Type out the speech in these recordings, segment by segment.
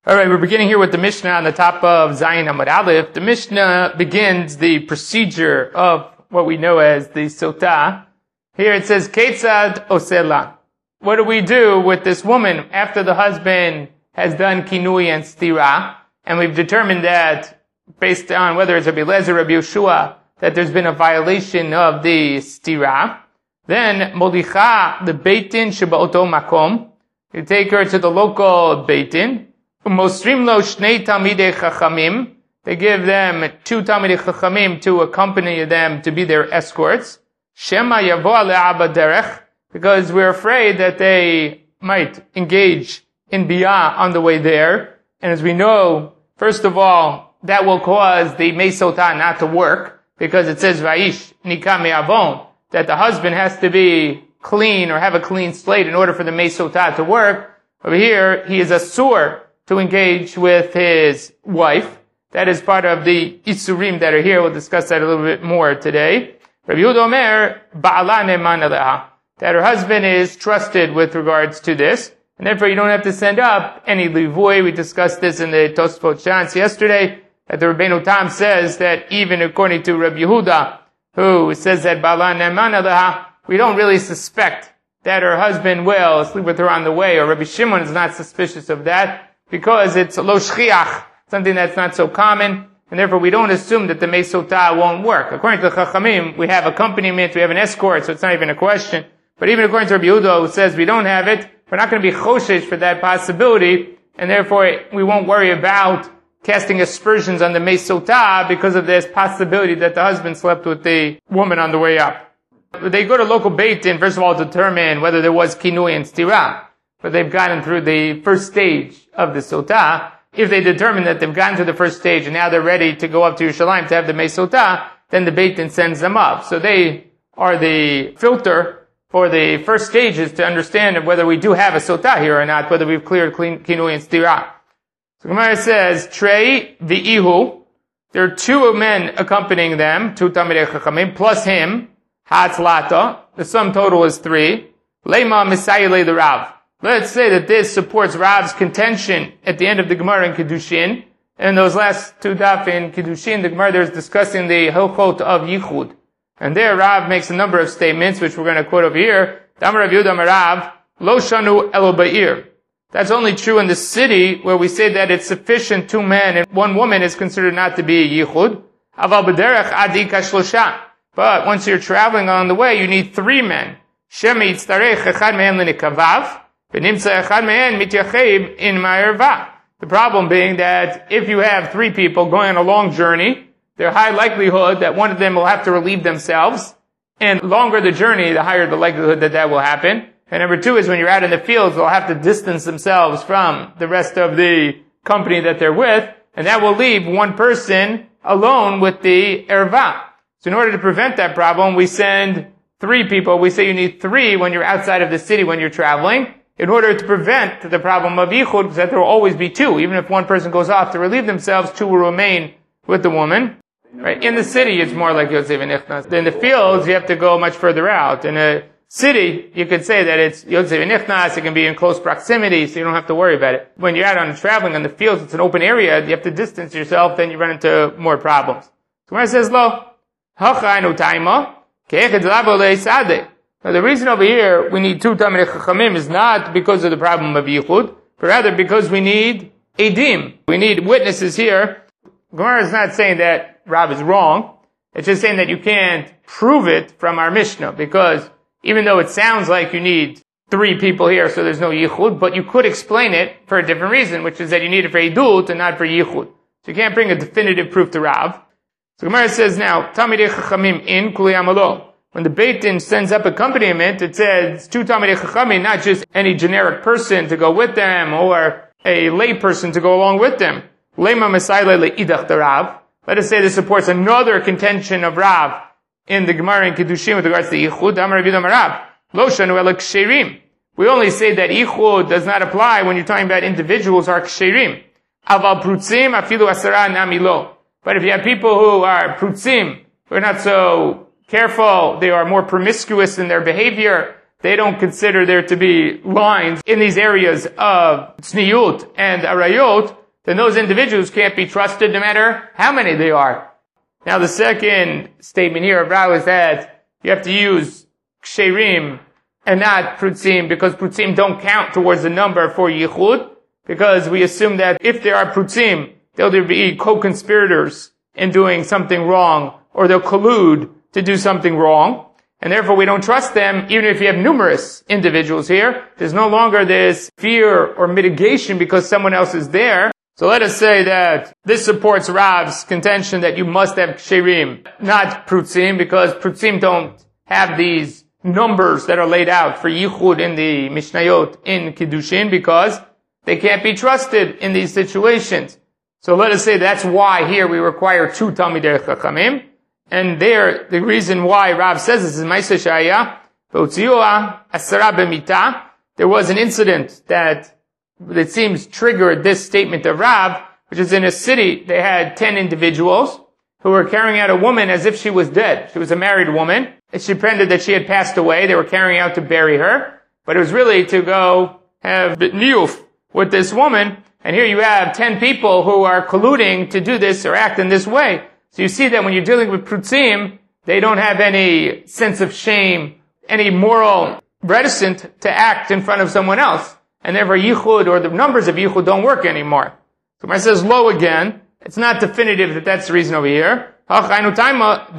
All right, we're beginning here with the Mishnah on the top of Zayin Amud Aleph. The Mishnah begins the procedure of what we know as the Sotah. Here it says, Ketzad Osela. What do we do with this woman after the husband has done Kinui and Stira? And we've determined that, based on whether it's Rabbi Eliezer or Rabbi Yeshua, that there's been a violation of the Stira. Then, Molicha, the Beit Din Sheba'oto Makom. You take her to the local Beit Din. Mosrim lo shnei talmidei chachamim. They give them 2 talmidei chachamim to accompany them to be their escorts. Shema yavo le'aba derech, because we're afraid that they might engage in biyah on the way there. And as we know, first of all, that will cause the mesotah not to work, because it says vaish nikah me'avon, that the husband has to be clean or have a clean slate in order for the mesotah to work. Over here, he is asur to engage with his wife. That is part of the Isurim that are here. We'll discuss that a little bit more today. Rabbi Yehuda Omer, Ba'ala ne'eman aleha, that her husband is trusted with regards to this, and therefore you don't have to send up any livui. We discussed this in the Tosfot Shantz yesterday, that the Rabbeinu Tam says that even according to Rabbi Yehuda, who says that Ba'ala ne'eman aleha, we don't really suspect that her husband will sleep with her on the way, or Rabbi Shimon is not suspicious of that, because it's lo shchiach, something that's not so common, and therefore we don't assume that the mesotah won't work. According to the Chachamim, we have accompaniment, we have an escort, so it's not even a question. But even according to Rabbi Yehuda, who says we don't have it, we're not going to be choshesh for that possibility, and therefore we won't worry about casting aspersions on the mesotah because of this possibility that the husband slept with the woman on the way up. They go to local Beit Din, first of all, to determine whether there was kinui and stira, but they've gotten through the first stage of the Sotah. If they determine that they've gotten to the first stage and now they're ready to go up to Yerushalayim to have the Mesotah, then the Beit Din sends them up. So they are the filter for the first stages to understand whether we do have a Sotah here or not, whether we've cleared Kinui and Stira. So Gemara says, Trei v'ihu, there are 2 men accompanying them, 2 Talmidei Chachamim, plus him, Hatzlata, the sum total is 3, Lema Misayile the Rav. Let's say that this supports Rav's contention at the end of the Gemara in Kiddushin. And those last 2 daf in Kiddushin, the Gemara there is discussing the Hilchot of Yichud. And there Rav makes a number of statements, which we're going to quote over here. Damar Rav Yehuda Rav, Lo Shanu Elo Ba'ir. That's only true in the city where we say that it's sufficient 2 men and 1 woman is considered not to be a Yichud. Aval B'derech Adi Kashlosha. But once you're traveling on the way, you need 3 men. Shema Yitztarech Echad Mehen L'Nikavav. The problem being that if you have 3 people going on a long journey, there's high likelihood that one of them will have to relieve themselves, and longer the journey, the higher the likelihood that that will happen. And number 2 is when you're out in the fields, they'll have to distance themselves from the rest of the company that they're with, and that will leave 1 person alone with the erva. So in order to prevent that problem, we send 3 people. We say you need 3 when you're outside of the city when you're traveling, in order to prevent the problem of yichud, because that there will always be 2. Even if 1 person goes off to relieve themselves, 2 will remain with the woman. Right? In the city, it's more like Yotzei V'Nichnas. In the fields, you have to go much further out. In a city, you could say that it's Yotzei V'Nichnas, it can be in close proximity, so you don't have to worry about it. When you're out on traveling in the fields, it's an open area, you have to distance yourself, then you run into more problems. So when it says, Lo, Hachaynu Taima, Ke'echad Lavo Le'Sadeh. Now the reason over here we need 2 Talmidei Chachamim is not because of the problem of Yichud, but rather because we need Edim. We need witnesses here. Gemara is not saying that Rav is wrong. It's just saying that you can't prove it from our Mishnah, because even though it sounds like you need 3 people here so there's no Yichud, but you could explain it for a different reason, which is that you need it for Edut and not for Yichud. So you can't bring a definitive proof to Rav. So Gemara says now, Talmidei Chachamim in Kuli Amalo. When the Beit Din sends up accompaniment, it says 2 Talmidei Chachamim, not just any generic person to go with them, or a lay person to go along with them. Lema Mesayle le'idach the Rav. Let us say this supports another contention of Rav in the Gemara in Kiddushin with regards to Yichud. Amar Rav Yehuda Rav, Lo Shanu Ela Ksherim. We only say that Yichud does not apply when you're talking about individuals who are Ksherim. Aval Prutzim afilu asara nami lo. But if you have people who are Prutzim, who are not so careful, they are more promiscuous in their behavior, they don't consider there to be lines in these areas of tzniut and arayot, then those individuals can't be trusted no matter how many they are. Now the second statement here of Rav is that you have to use ksherim and not prutzim, because prutzim don't count towards the number for yichud, because we assume that if there are prutzim, they'll be co-conspirators in doing something wrong, or they'll collude to do something wrong. And therefore we don't trust them, even if you have numerous individuals here. There's no longer this fear or mitigation because someone else is there. So let us say that this supports Rav's contention that you must have ksherim, not prutzim, because prutzim don't have these numbers that are laid out for yichud in the Mishnayot in Kiddushin, because they can't be trusted in these situations. So let us say that's why here we require 2 Talmidei Chachamim. And there, the reason why Rav says this is Ma'aseh Shaya, V'otziuha asara b'mita. There was an incident that it seems triggered this statement of Rav, which is in a city. They had 10 individuals who were carrying out a woman as if she was dead. She was a married woman. She pretended that she had passed away. They were carrying out to bury her, but it was really to go have niyuf with this woman. And here you have 10 people who are colluding to do this or act in this way. So you see that when you're dealing with prutzim, they don't have any sense of shame, any moral reticent to act in front of someone else. And therefore yichud, or the numbers of yichud, don't work anymore. So when it says lo again, it's not definitive that that's the reason over here. That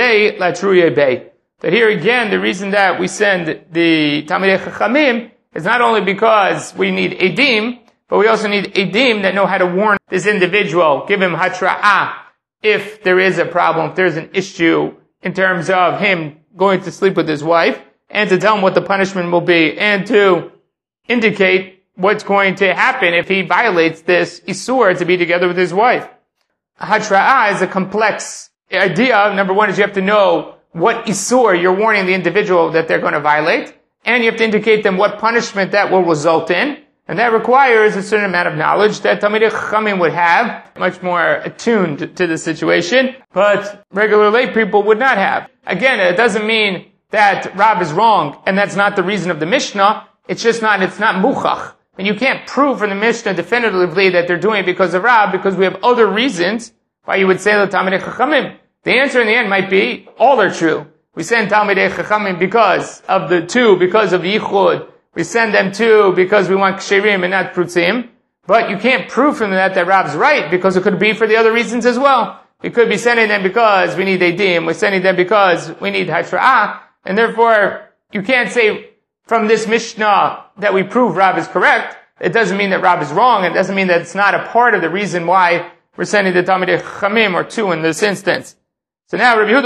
here again, the reason that we send the Talmidei Chachamim is not only because we need edim, but we also need edim that know how to warn this individual, give him hatra'ah, if there is a problem, if there's an issue in terms of him going to sleep with his wife, and to tell him what the punishment will be, and to indicate what's going to happen if he violates this isur to be together with his wife. Hatra'ah is a complex idea. Number one is you have to know what isur you're warning the individual that they're going to violate, and you have to indicate them what punishment that will result in. And that requires a certain amount of knowledge that Talmidei Chachamim would have, much more attuned to the situation, but regular lay people would not have. Again, it doesn't mean that Rav is wrong, and that's not the reason of the Mishnah. It's not muchach. And you can't prove from the Mishnah definitively that they're doing it because of Rav, because we have other reasons why you would say the Talmidei Chachamim. The answer in the end might be, all are true. We send Talmidei Chachamim because of the 2, because of the yichud. We send them 2 because we want ksherim and not prutzim. But you can't prove from that Rav's right, because it could be for the other reasons as well. We could be sending them because we need edim. We're sending them because we need hatra'ah. And therefore, you can't say from this Mishnah that we prove Rav is correct. It doesn't mean that Rav is wrong. It doesn't mean that it's not a part of the reason why we're sending the Talmidei Chachamim, or 2 in this instance. So now Rabbi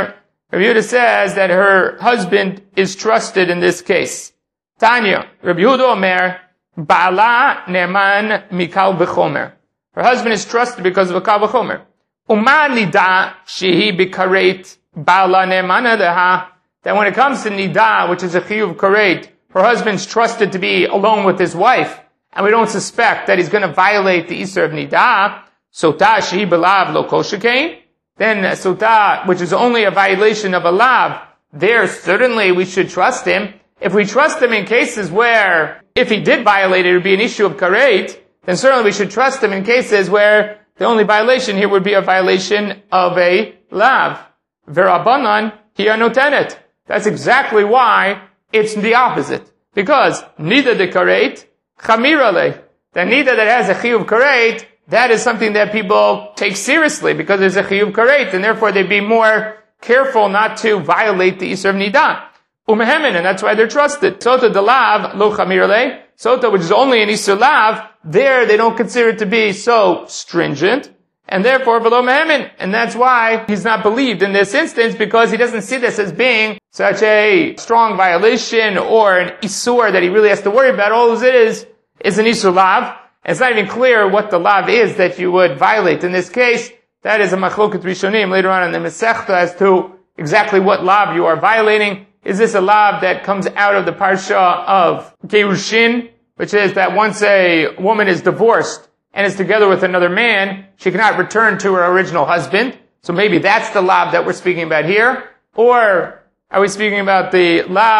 Yehuda says that her husband is trusted in this case. Tanya, Rabbi Yehuda Omer, Ba'ala ne'eman mikal v'chomer. Her husband is trusted because of a kal v'chomer. Uma nida shehi b'karet Ba'ala ne'emana deha. That when it comes to nida, which is a chiyuv karet, her husband's trusted to be alone with his wife, and we don't suspect that he's going to violate the isur of nida. Sota shehi b'lav lo kol shekain. Then sota, which is only a violation of a lav, there certainly we should trust him. If we trust him in cases where, if he did violate it, it would be an issue of karet, then certainly we should trust him in cases where the only violation here would be a violation of a lav. V'Rabbanan hi anotenet. That's exactly why it's the opposite. Because neither the karet, chamirale, the neither that has a chiyuv karet, that is something that people take seriously, because there's a chiyuv karet, and therefore they'd be more careful not to violate the isur of nidah. Umehemen, and that's why they're trusted. Sota de lav, lo chamirale. Sota, which is only an isur lav, there they don't consider it to be so stringent, and therefore v'lo mehemen. And that's why he's not believed in this instance, because he doesn't see this as being such a strong violation or an isur that he really has to worry about. All it is an isur lav. And it's not even clear what the lav is that you would violate. In this case, that is a machloket rishonim later on in the Masechta as to exactly what lav you are violating. Is this a lav that comes out of the parsha of Gerushin, which is that once a woman is divorced and is together with another man, she cannot return to her original husband. So maybe that's the lav that we're speaking about here. Or are we speaking about the lav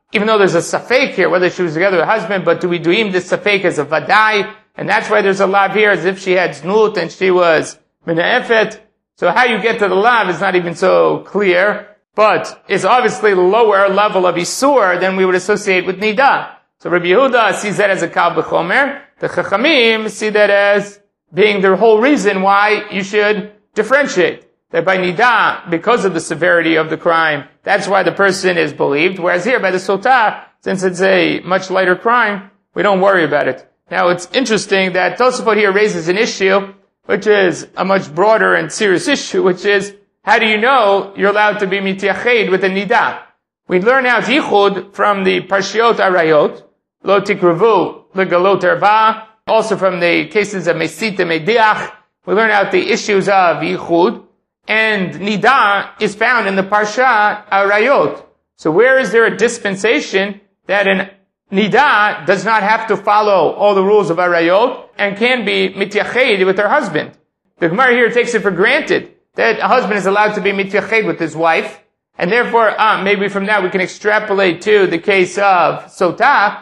even though there's a safek here, whether she was together with her husband, but do we deem this safek as a vadai? And that's why there's a lav here, as if she had znut and she was mina'efet. So how you get to the lav is not even so clear, but it's obviously lower level of isur than we would associate with nida. So Rabbi Yehuda sees that as a kal b'chomer. The chachamim see that as being the whole reason why you should differentiate. That by nida, because of the severity of the crime, that's why the person is believed. Whereas here, by the sotah, since it's a much lighter crime, we don't worry about it. Now, it's interesting that Tosafot here raises an issue, which is a much broader and serious issue, which is, how do you know you're allowed to be mitiached with a nida? We learn out yichud from the Parshiot Arayot, lo tikruvu legalot erva, also from the cases of mesita mediach. We learn out the issues of yichud, and nida is found in the Parsha Arayot. So where is there a dispensation that an nida does not have to follow all the rules of Arayot and can be mitiached with her husband? The Gemara here takes it for granted that a husband is allowed to be mitiached with his wife, and therefore, maybe from that we can extrapolate to the case of sotah.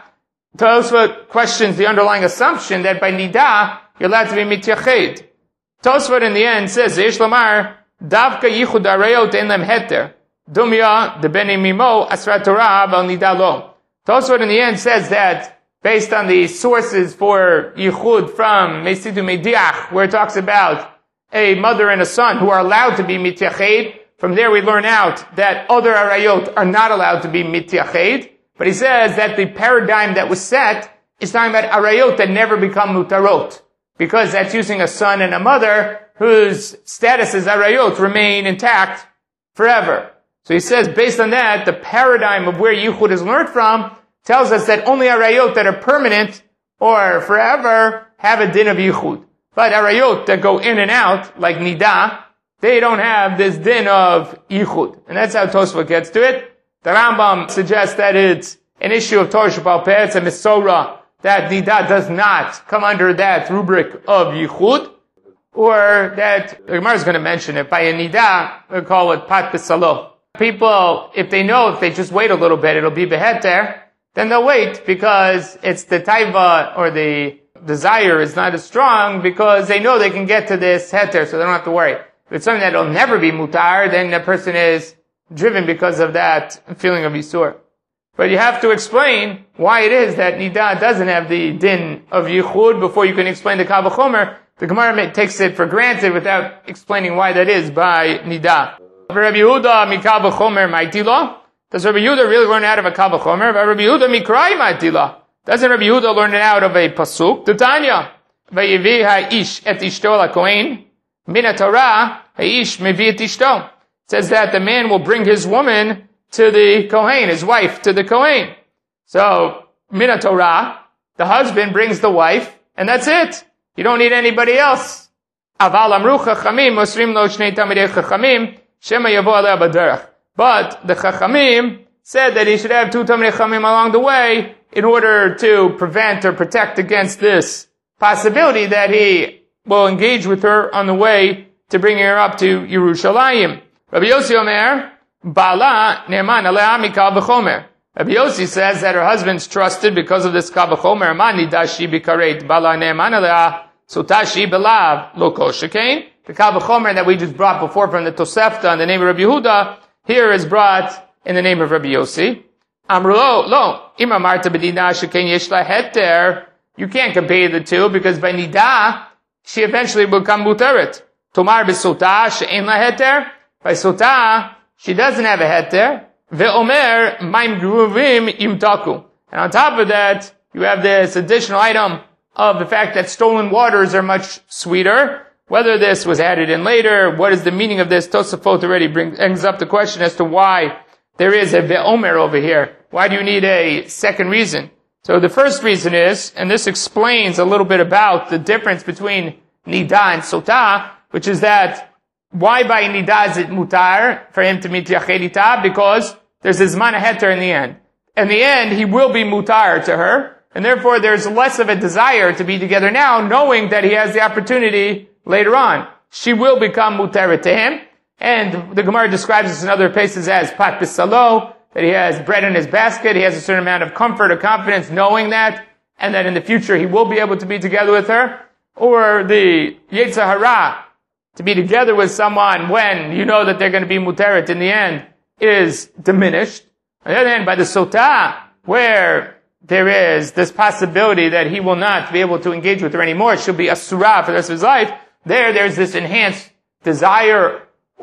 Tosfot questions the underlying assumption that by nida, you're allowed to be mitiached. Tosfot in the end says, Yesh Lamar, Davka yichud arayot en lem heter. Dumya de beni mimo asrat Torah val nida lo. Tosfot in the end says that based on the sources for yichud from Mesidu Mediach, where it talks about a mother and a son who are allowed to be mitiached, from there we learn out that other arayot are not allowed to be mitiached. But he says that the paradigm that was set is talking about arayot that never become mutarot, because that's using a son and a mother whose status as arayot remain intact forever. So he says, based on that, the paradigm of where yichud is learned from tells us that only arayot that are permanent or forever have a din of yichud. But arayot that go in and out, like nida, they don't have this din of yichud. And that's how Tosfot gets to it. The Rambam suggests that it's an issue of Torah Sheba'al Peh, it's a misora, that nida does not come under that rubric of yichud, or that, the Gemara is going to mention it, by a nida, we call it pat b'salo. People, if they know if they just wait a little bit, it'll be beheter, then they'll wait, because it's the taiva, or the desire is not as strong, because they know they can get to this heter, so they don't have to worry. If it's something that'll never be mutar, then the person is driven because of that feeling of Yisur. But you have to explain why it is that nida doesn't have the din of yichud before you can explain the kal v'chomer. The Gemara takes it for granted without explaining why that is by nida. Rabbi Yehuda mikal v'chomer ma'itila. Does Rabbi Yehuda really learn out of a kal v'chomer? Rabbi Yehuda mikrai ma'itila. Doesn't Rabbi Yehuda learn it out of a pasuk? Tanya. Vayivi ha'ish et ishto lakohen. Min ha'Torah ha'ish mevi et ishto. It says that the man will bring his woman to the Kohen, his wife to the Kohen. So, min Torah, the husband brings the wife, and that's it. You don't need anybody else. Aval amru chachamim, mosrim lo shnei tamidei chachamim, shema yavo aleh b'derech. But the chachamim said that he should have two tamidei chachamim along the way in order to prevent or protect against this possibility that he will engage with her on the way to bring her up to Yerushalayim. Rabbi Yossi Omer, Bala ne'eman aleh mikal v'chomer. Rabbi Yossi says that her husband's trusted because of this kal v'chomer. Mani dashi bikaret bala ne'eman aleh sotashi belav lo kol shekain. The kal v'chomer that we just brought before from the Tosefta in the name of Rabbi Yehuda here is brought in the name of Rabbi Yossi. Amrulo lo ima marta b'nida shekain yesh la heter. You can't compare the two because by nida she eventually will become muteret. Tomar b'sotah she'en la heter. By sotah, she doesn't have a heter. Ve'omer maim gruvim imtaku. And on top of that, you have this additional item of the fact that stolen waters are much sweeter. Whether this was added in later, what is the meaning of this? Tosafot already brings up the question as to why there is a ve'omer over here. Why do you need a second reason? So the first reason is, and this explains a little bit about the difference between nida and sotah, which is that why by nida is it mutar for him to mitiached ita? Because there's a zman heter in the end. In the end, he will be mutar to her, and therefore there's less of a desire to be together now, knowing that he has the opportunity later on. She will become mutaret to him, and the Gemara describes this in other places as pat b'salo, that he has bread in his basket, he has a certain amount of comfort or confidence knowing that, and that in the future he will be able to be together with her. Or the Yetzer Hara, to be together with someone when you know that they're going to be muteret in the end, is diminished. On the other hand, by the Sotah, where there is this possibility that he will not be able to engage with her anymore, she'll be asura for the rest of his life, there's this enhanced desire,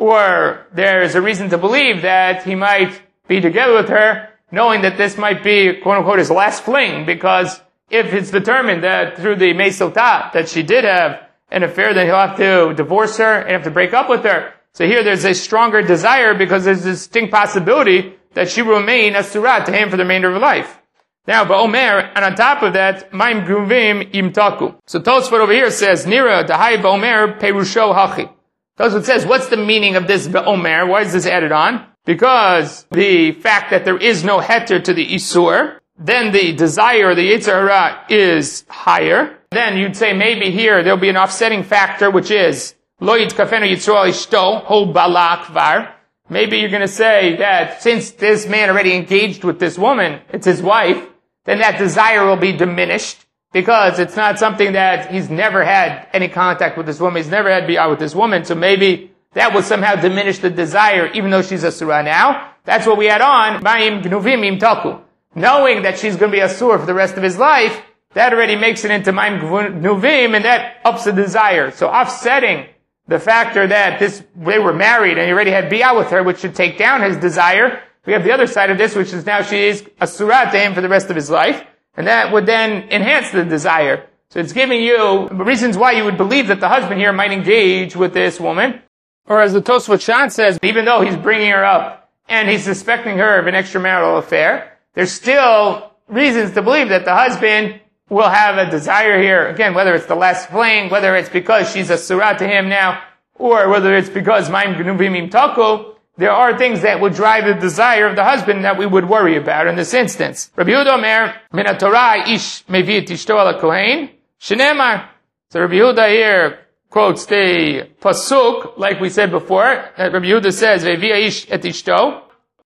or there's a reason to believe that he might be together with her, knowing that this might be, quote unquote, his last fling, because if it's determined that through the Meisotah that she did have an affair, then he'll have to divorce her and have to break up with her. So here there's a stronger desire because there's a distinct possibility that she will remain asura to him for the remainder of her life. Now, Ba'omer, and on top of that, Maim Gruvim Imtaku. So Tosfot over here says, Nira, Dahai Ba'omer, Perusho Hachi. Tosfot says, what's the meaning of this Ba'omer? Why is this added on? Because the fact that there is no heter to the Isur, then the desire, the Yetzer Hara, is higher. Then you'd say maybe here there'll be an offsetting factor, which is, Lo Yitkafenu Yitzro Ishto, Ho Balak Var. Maybe you're going to say that since this man already engaged with this woman, it's his wife, then that desire will be diminished because it's not something that he's never had any contact with this woman. He's never had biyah with this woman. So maybe that will somehow diminish the desire even though she's a surah now. That's what we add on. Ma'im gnuvim im taku. Knowing that she's going to be a surah for the rest of his life, that already makes it into ma'im gnuvim and that ups the desire. So offsetting the factor that they were married and he already had biyah with her, which should take down his desire. We have the other side of this, which is now she is a surah to him for the rest of his life, and that would then enhance the desire. So it's giving you reasons why you would believe that the husband here might engage with this woman. Or as the Tosfot Shan says, even though he's bringing her up and he's suspecting her of an extramarital affair, there's still reasons to believe that the husband will have a desire here. Again, whether it's the last fling, whether it's because she's a surah to him now, or whether it's because Maim Gnuvim Im Taku, there are things that would drive the desire of the husband that we would worry about in this instance. Rabbi Yehuda Omer, Min HaTorah ish mevi et ishto al kohen, shenemar. So Rabbi Yehuda here quotes the pasuk, like we said before, that Rabbi Yehuda says, Ve'vi ish et ishto,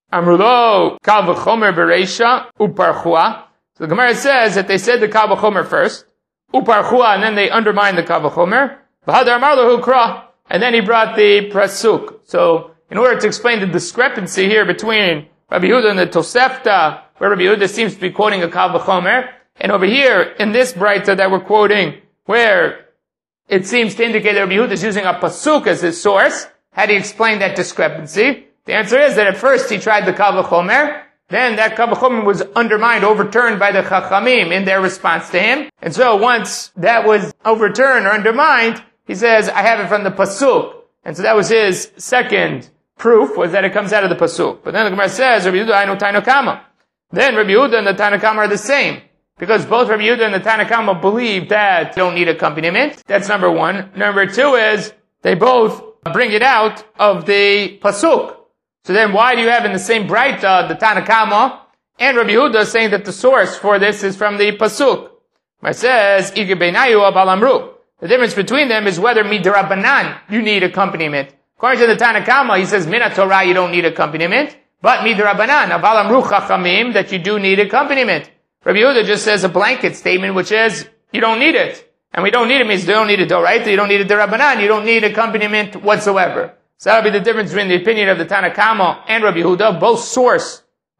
amrulo kal v'chomer bereisha, uparchua. So the Gemara says that they said the kal v'chomer first, uparchua, and then they undermined the kal v'chomer, v'hadar amar lahu kra, and then he brought the pasuk. So, in order to explain the discrepancy here between Rabbi Yehuda and the Tosefta, where Rabbi Yehuda seems to be quoting a Kal V'chomer, and over here, in this Braita that we're quoting, where it seems to indicate that Rabbi Yehuda is using a Pasuk as his source, how do you explain that discrepancy? The answer is that at first he tried the Kal V'chomer, then that Kal V'chomer was undermined, overturned by the Chachamim in their response to him, and so once that was overturned or undermined, he says, I have it from the Pasuk. And so that was his second proof, was that it comes out of the pasuk. But then the Gemara says, Rabbi Yehuda Ainu Taino Kama. Then Rabbi Yehuda and the Tana Kama are the same. Because both Rabbi Yehuda and the Tana Kama believe that they don't need accompaniment. That's number one. Number two is, they both bring it out of the pasuk. So then why do you have in the same Braita, the Tana Kama, and Rabbi Yehuda saying that the source for this is from the pasuk? It says, Ige Beinayu Abal Amru. The difference between them is whether midrabanan you need accompaniment. According to the Tana Kama, he says, Min HaTorah you don't need accompaniment, but midrabanan, aval amru chachamim, that you do need accompaniment. Rabbi Yehuda just says a blanket statement, which is, you don't need it. And we don't need it means you don't need a doraita, you don't need a derabanan, you don't need accompaniment whatsoever. So that would be the difference between the opinion of the Tana Kama and Rabbi Yehuda. Both source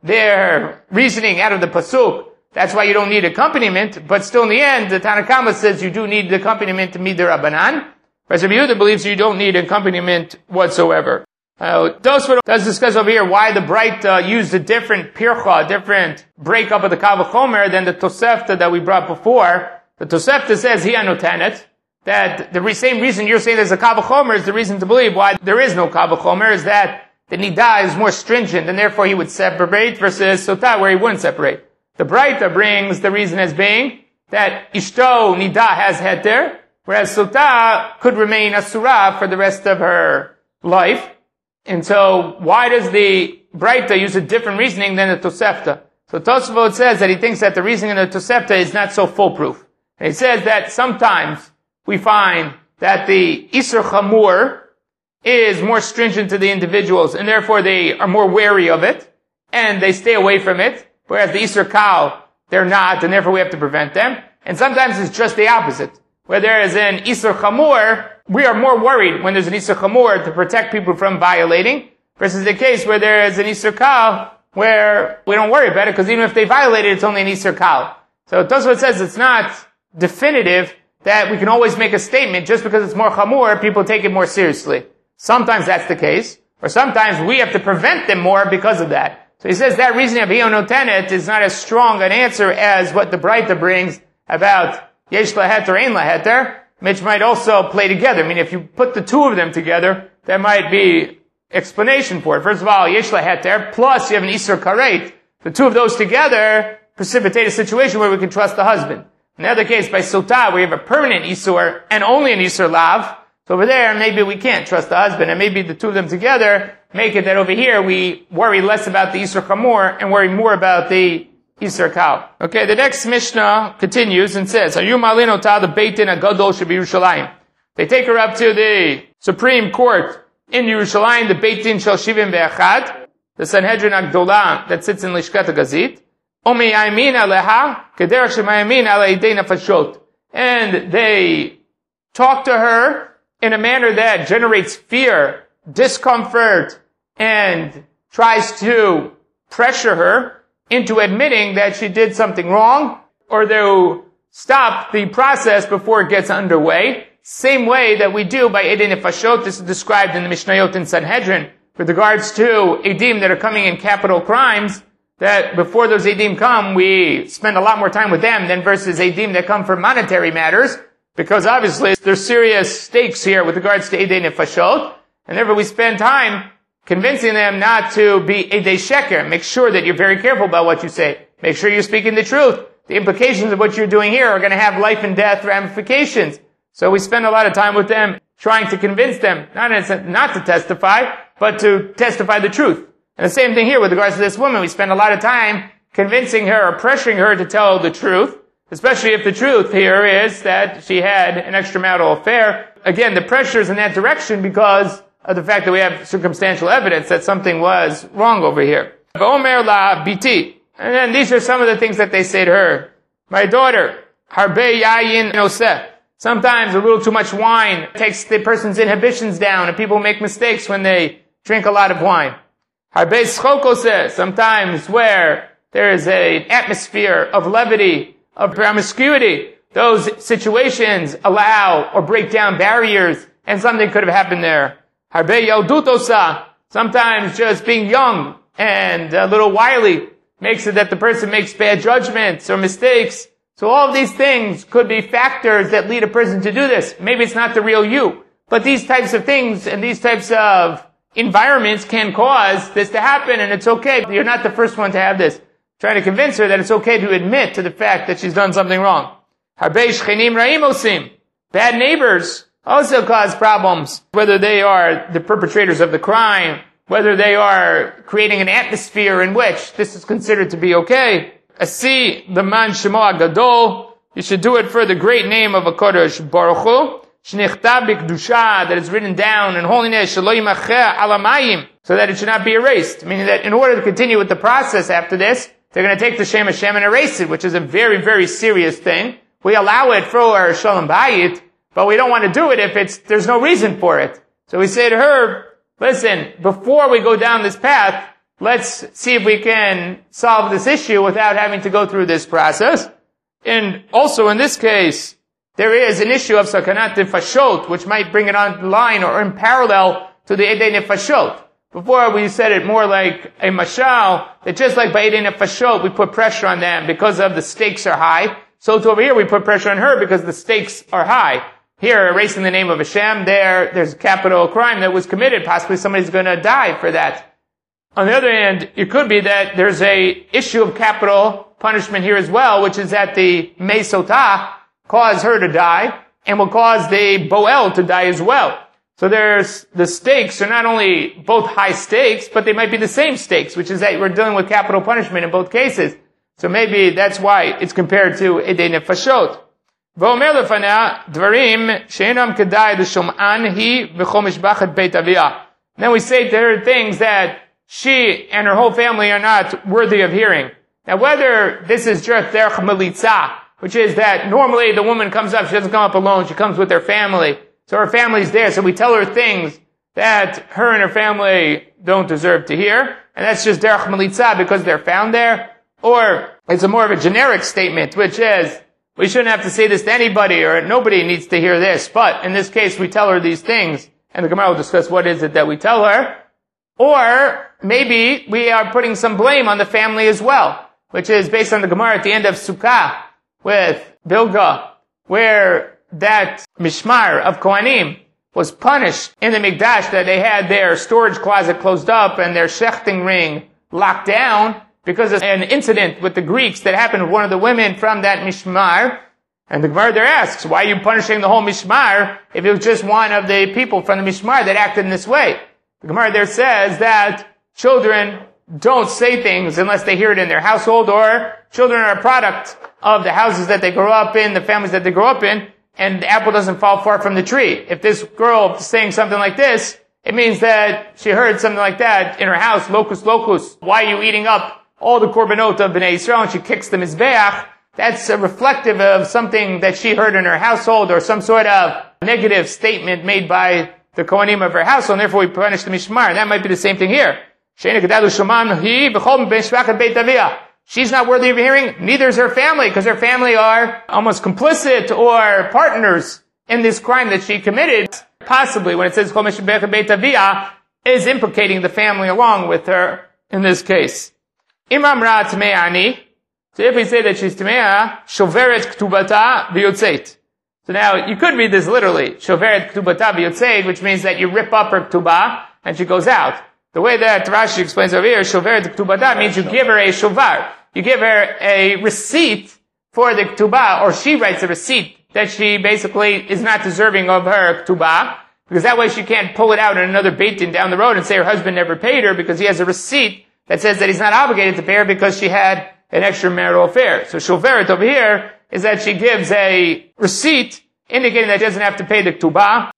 their reasoning out of the pasuk. That's why you don't need accompaniment, but still in the end, the Tana Kama says you do need the accompaniment to midirabanan. Whereas Rabbi Yehuda believes you don't need accompaniment whatsoever. Tosfot does discuss over here why the Braita used a different pircha, a different breakup of the Kal V'chomer than the Tosefta that we brought before. The Tosefta says, Hi anotanet, that the same reason you're saying there's a Kal V'chomer is the reason to believe why there is no Kal V'chomer, is that the Nidah is more stringent, and therefore he would separate, versus Sotah where he wouldn't separate. The Braita brings the reason as being that Ishto Nidah has heter, whereas Sotah could remain Asura for the rest of her life. And so, why does the Braita use a different reasoning than the Tosefta? So Tosfot says that he thinks that the reasoning in the Tosefta is not so foolproof. And he says that sometimes we find that the Isser Chamur is more stringent to the individuals, and therefore they are more wary of it. and they stay away from it, whereas the Isur Kal, they're not, and therefore we have to prevent them. And sometimes it's just the opposite. Where there is an Isur Chamur, we are more worried when there's an Isur Chamur to protect people from violating, versus the case where there is an Isur Kal, where we don't worry about it, because even if they violate it, it's only an Isur Kal. So Tosfot says it's not definitive that we can always make a statement just because it's more Chamur, people take it more seriously. Sometimes that's the case, or sometimes we have to prevent them more because of that. So he says that reasoning of Hio Notenet is not as strong an answer as what the Braita brings about Yesh Laheter, Ein Laheter, which might also play together. I mean, if you put the two of them together, that might be explanation for it. First of all, Yesh Laheter, plus you have an Isur Karet. The two of those together precipitate a situation where we can trust the husband. In the other case, by Sotah, we have a permanent Isur and only an Isur Lav. So over there, maybe we can't trust the husband, and maybe the two of them together make it that over here we worry less about the Isur Chamur and worry more about the Isur Kal. Okay, the next Mishnah continues and says, Hayu malin otah the Beit Din HaGadol sheBYerushalayim. They take her up to the Supreme Court in Yerushalayim, the Beit Din Shel Shivim Ve'achad, the Sanhedrin HaGdolah that sits in Lishkat HaGazit, Omi Yamin Aleha, Kederach Shemayamin Ale Idei Nafashot. And they talk to her in a manner that generates fear, discomfort, and tries to pressure her into admitting that she did something wrong, or they'll stop the process before it gets underway. Same way that we do by Edei Nefashot. This is described in the Mishnayot in Sanhedrin with regards to Edim that are coming in capital crimes, that before those Edim come, we spend a lot more time with them than versus Edim that come for monetary matters, because obviously there's serious stakes here with regards to Edei Nefashot, and therefore we spend time convincing them not to be Edei Sheker. Make sure that you're very careful about what you say. Make sure you're speaking the truth. The implications of what you're doing here are going to have life and death ramifications. So we spend a lot of time with them trying to convince them, not to testify, but to testify the truth. And the same thing here with regards to this woman. We spend a lot of time convincing her or pressuring her to tell the truth, especially if the truth here is that she had an extramarital affair. Again, the pressure is in that direction because of the fact that we have circumstantial evidence that something was wrong over here. V'omer la biti. And then these are some of the things that they say to her. My daughter, harbe yayin noseh. Sometimes a little too much wine takes the person's inhibitions down, and people make mistakes when they drink a lot of wine. Harbe schokoseh. Sometimes where there is an atmosphere of levity, of promiscuity, those situations allow or break down barriers, and something could have happened there. Harbe yaldutosa. Sometimes just being young and a little wily makes it that the person makes bad judgments or mistakes. So all of these things could be factors that lead a person to do this. Maybe it's not the real you, but these types of things and these types of environments can cause this to happen, and it's okay. You're not the first one to have this. Trying to convince her that it's okay to admit to the fact that she's done something wrong. Harbe shchenim ra'im osim. Bad neighbors also cause problems, whether they are the perpetrators of the crime, whether they are creating an atmosphere in which this is considered to be okay. Asi the man shemo gadol. You should do it for the great name of a Kodesh Baruch Hu. Shnichtav b'kedusha, that is written down in holiness, shelo yimacheh ala mayim, so that it should not be erased. Meaning that in order to continue with the process after this, they're going to take the Shem Hashem and erase it, which is a very, very serious thing. We allow it for Shalom Bayit, but we don't want to do it if there's no reason for it. So we say to her, listen, before we go down this path, let's see if we can solve this issue without having to go through this process. And also in this case, there is an issue of sakanat nefashot, which might bring it on line or in parallel to the edei nefashot. Before we said it more like a mashal, that just like by edei nefashot, we put pressure on them because of the stakes are high. So to over here, we put pressure on her because the stakes are high. Here, erasing the name of Hashem, there's a capital crime that was committed. Possibly somebody's going to die for that. On the other hand, it could be that there's a issue of capital punishment here as well, which is that the Mesotah cause her to die and will cause the Boel to die as well. So the stakes are not only both high stakes, but they might be the same stakes, which is that we're dealing with capital punishment in both cases. So maybe that's why it's compared to Edei Nefashot. V'omer lefanah dvarim she'enam kedai l'shom'an hi v'chol mishbachet beit aviyah. Then we say to her things that she and her whole family are not worthy of hearing. Now whether this is just derech melitza, which is that normally the woman comes up, she doesn't come up alone, she comes with her family. So her family's there, so we tell her things that her and her family don't deserve to hear, and that's just derech melitza because they're found there. Or it's a more of a generic statement, which is, we shouldn't have to say this to anybody, or nobody needs to hear this, but in this case we tell her these things, and the Gemara will discuss what is it that we tell her. Or maybe we are putting some blame on the family as well, which is based on the Gemara at the end of Sukkah with Bilga, where that mishmar of Kohanim was punished in the Mikdash, that they had their storage closet closed up and their shechting ring locked down because of an incident with the Greeks that happened with one of the women from that mishmar. And the Gemara there asks, why are you punishing the whole mishmar if it was just one of the people from the mishmar that acted in this way? The Gemara there says that children don't say things unless they hear it in their household, or children are a product of the houses that they grow up in, the families that they grow up in, and the apple doesn't fall far from the tree. If this girl is saying something like this, it means that she heard something like that in her house, locus locus. Why are you eating up all the korbanot of Bnei Yisrael? And she kicks the mizbeach. That's reflective of something that she heard in her household, or some sort of negative statement made by the Kohanim of her household, and therefore we punish the mishmar. And that might be the same thing here. She's not worthy of hearing, neither is her family, because her family are almost complicit or partners in this crime that she committed. Possibly, when it says is implicating the family along with her in this case. Imam ra tme'ani. So if we say that she's tme'ah, shoveret ktubata v'yotzeit. So now, you could read this literally, shoveret ktubata v'yotzeit, which means that you rip up her ktubah and she goes out. The way that Rashi explains over here, shoveret ktubata means you give her a shovar. You give her a receipt for the ktubah, or she writes a receipt that she basically is not deserving of her ktubah, because that way she can't pull it out in another beit din down the road and say her husband never paid her, because he has a receipt that says that he's not obligated to pay her because she had an extramarital affair. So shoveret over here is that she gives a receipt indicating that she doesn't have to pay the ktubah.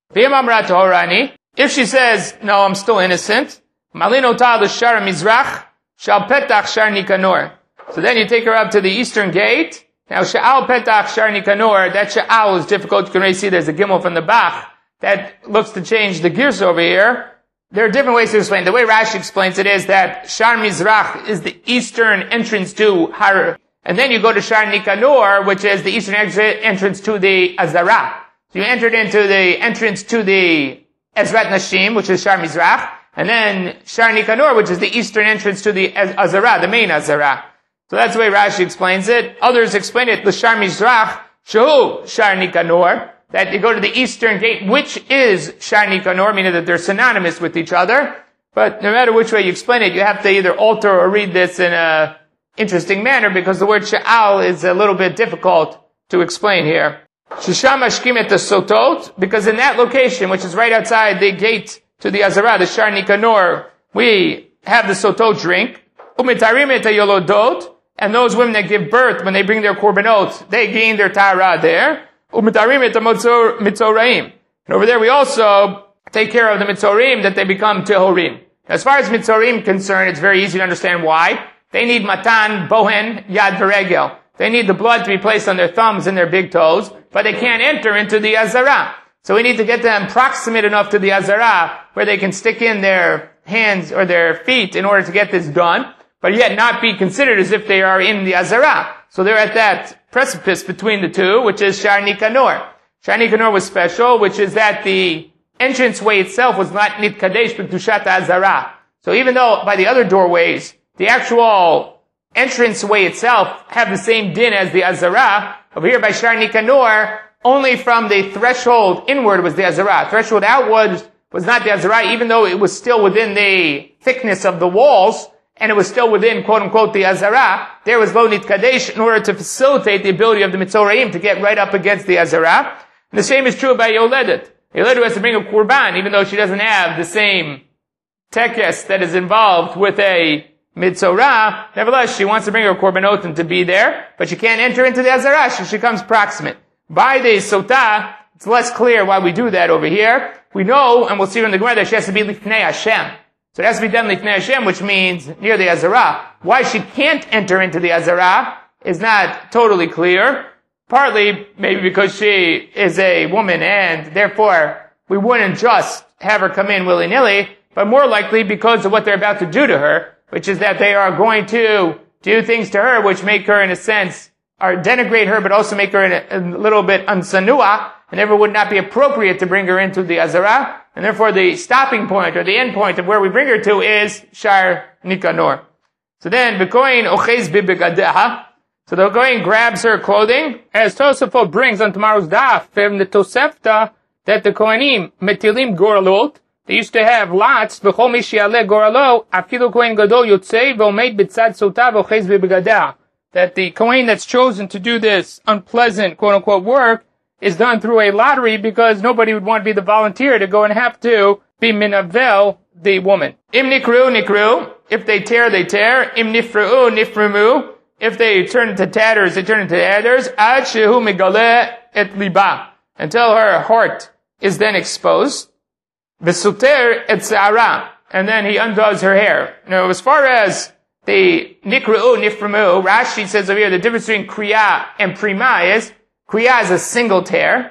If she says, no, I'm still innocent, malinota l'shar mizrach shal petach shar nikanor. So then you take her up to the eastern gate. Now sha'al petach shar nikanor, that sha'al is difficult. You can already see there's a gimel from the Bach that looks to change the gears over here. There are different ways to explain. The way Rashi explains it is that Shar Mizrach is the eastern entrance to Har, and then you go to Shar Nikanor, which is the eastern entrance to the Azara. So you entered into the entrance to the Ezrat Nashim, which is Shar Mizrach, and then Shar Nikanor, which is the eastern entrance to the Azara, the main Azara. So that's the way Rashi explains it. Others explain it, the Shar Mizrach, Shahu Shar Nikanor, that you go to the eastern gate, which is Shar Nikanor, meaning that they're synonymous with each other. But no matter which way you explain it, you have to either alter or read this in a interesting manner, because the word sha'al is a little bit difficult to explain here. Shisham ashkim et sotot, because in that location, which is right outside the gate to the Azara, the Shar Nikanor, we have the sotot drink. Umitarim et yolodot, and those women that give birth, when they bring their korbanot, they gain their ta'ara there. Umitarim et mitzoraim. And over there we also take care of the mitzorim, that they become tehorim. As far as mitzorim concerned, it's very easy to understand why. They need matan, bohen, yad v'regel. They need the blood to be placed on their thumbs and their big toes, but they can't enter into the Azara. So we need to get them proximate enough to the Azara where they can stick in their hands or their feet in order to get this done, but yet not be considered as if they are in the Azara. So they're at that precipice between the two, which is Shar Nikanor. Shar Nikanor was special, which is that the entranceway itself was not nitkadesh b'kedushat Azara. So even though by the other doorways, the actual entranceway itself have the same din as the Azara, over here by Shar Nikanor, only from the threshold inward was the Azara. Threshold outward was not the Azara, even though it was still within the thickness of the walls, and it was still within, quote-unquote, the Azara. There was lo nitkadesh in order to facilitate the ability of the Mitzoraim to get right up against the Azara. And the same is true by Yoledet. Yoledet has to bring a Qurban, even though she doesn't have the same tekes that is involved with a Mitzorah. Nevertheless, she wants to bring her Korbanot to be there, but she can't enter into the Azara, so she comes proximate. By the Sotah, it's less clear why we do that over here. We know, and we'll see from the Gemara, that she has to be Lifnei Hashem. So it has to be done Lifnei Hashem, which means near the Azarah. Why she can't enter into the Azarah is not totally clear. Partly, maybe because she is a woman and therefore we wouldn't just have her come in willy-nilly, but more likely because of what they're about to do to her, which is that they are going to do things to her which make her, in a sense, or denigrate her, but also make her a little bit unsanua, and therefore would not be appropriate to bring her into the Azarah, and therefore the stopping point or the end point of where we bring her to is Shar Nikanor. So then, B'koin ochez bibegadeha. So the Kohen grabs her clothing, as Tosafot brings on tomorrow's daf from the Tosefta, that the Kohanim metilim goralot. They used to have lots. V'chol mi she'aleh goralo, afilu Kohen gadol yotzei v'omeid b'tzad sota v'ochez bibegadeha. That the Kohen that's chosen to do this unpleasant, quote-unquote, work is done through a lottery because nobody would want to be the volunteer to go and have to be minavel the woman. Im nikru, nikru. If they tear, they tear. Im nifru'u, nifrumu. If they turn into tatters, they turn into tatters. Ad shehu megaleh et liba. Until her heart is then exposed. V'suter et se'ara. And then he undoes her hair. Now, as far as the nikru'u, nifrumu, Rashi says over here the difference between kriya and prima is, kriya is a single tear.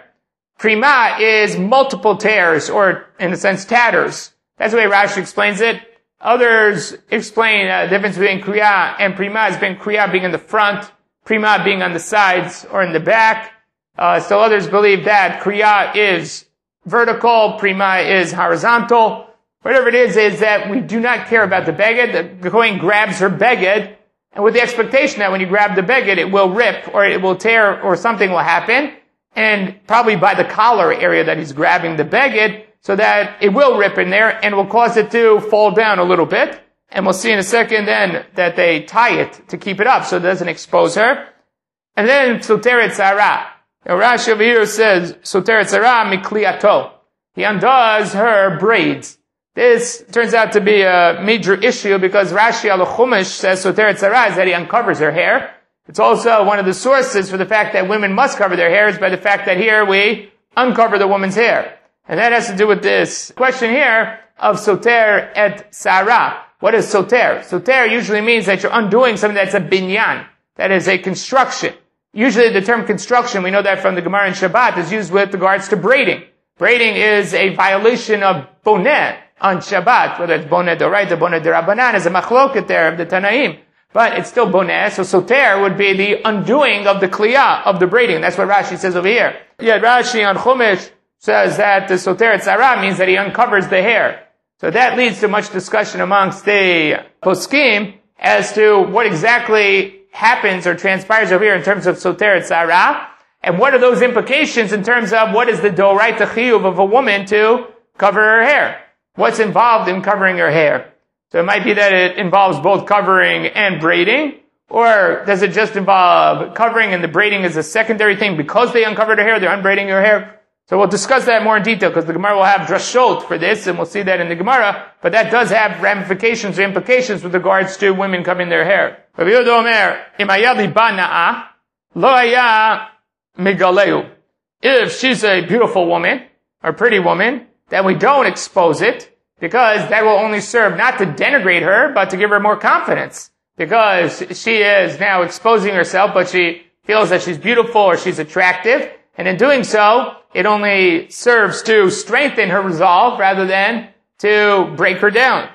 Prima is multiple tears, or in a sense, tatters. That's the way Rashi explains it. Others explain the difference between kriya and prima as being kriya being in the front, prima being on the sides or in the back. So others believe that kriya is vertical, prima is horizontal. Whatever it is that we do not care about the beged. The Kohen grabs her beged, and with the expectation that when you grab the beged, it will rip, or it will tear, or something will happen, and probably by the collar area that he's grabbing the beged, so that it will rip in there, and will cause it to fall down a little bit. And we'll see in a second then that they tie it to keep it up, so it doesn't expose her. And then, Soteret Zara. Now Rashi over here says, Soteret Zara mikliato. He undoes her braids. This turns out to be a major issue because Rashi al-Chumash says Soteret Zara is that he uncovers her hair. It's also one of the sources for the fact that women must cover their hair is by the fact that here we uncover the woman's hair. And that has to do with this question here of Soter et Sarah. What is Soter? Soter usually means that you're undoing something that's a binyan. That is a construction. Usually the term construction, we know that from the Gemara in Shabbat, is used with regards to braiding. Braiding is a violation of boneh on Shabbat, whether it's boneh d'oraita, boneh d'Rabbanan, is a machloket there of the Tanaim. But it's still boneh, so soter would be the undoing of the kliyah, of the braiding. That's what Rashi says over here. Yet Rashi on Chumash says that the soter et zara means that he uncovers the hair. So that leads to much discussion amongst the poskim as to what exactly happens or transpires over here in terms of soter et zara, and what are those implications in terms of what is the d'oraita chiyuv of a woman to cover her hair. What's involved in covering her hair? So it might be that it involves both covering and braiding, or does it just involve covering and the braiding is a secondary thing because they uncovered her hair, they're unbraiding her hair? So we'll discuss that more in detail because the Gemara will have drashot for this and we'll see that in the Gemara, but that does have ramifications or implications with regards to women covering their hair. Rabbi Yehuda Omer, Im haya liba na'a, lo haya megaleu. If she's a beautiful woman, or pretty woman, then we don't expose it, because that will only serve not to denigrate her, but to give her more confidence. Because she is now exposing herself, but she feels that she's beautiful or she's attractive, and in doing so, it only serves to strengthen her resolve rather than to break her down.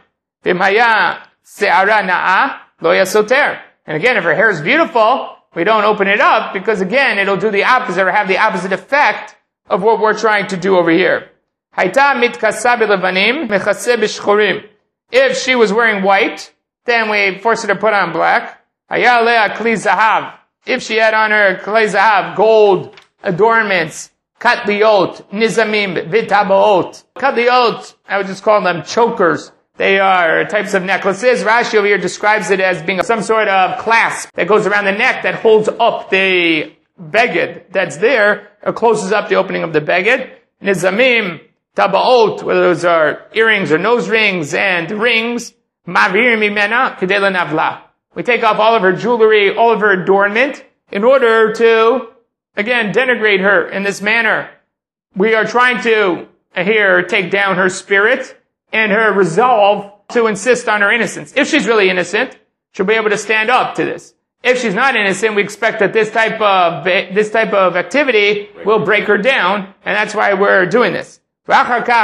B'maya se'ara na'a lo yasoter. And again, if her hair is beautiful, we don't open it up, because again, it'll do the opposite or have the opposite effect of what we're trying to do over here. If she was wearing white, then we force her to put on black. If she had on her klei zahav, gold adornments, katliot, nizamim, vitabaot. Katliot, I would just call them chokers. They are types of necklaces. Rashi over here describes it as being some sort of clasp that goes around the neck that holds up the beged that's there, or closes up the opening of the beged. Nizamim, tabaot, whether those are earrings or nose rings and rings, mavir mimena kedela navla. We take off all of her jewelry, all of her adornment, in order to, again, denigrate her in this manner. We are trying to, here, take down her spirit and her resolve to insist on her innocence. If she's really innocent, she'll be able to stand up to this. If she's not innocent, we expect that this type of activity will break her down, and that's why we're doing this. We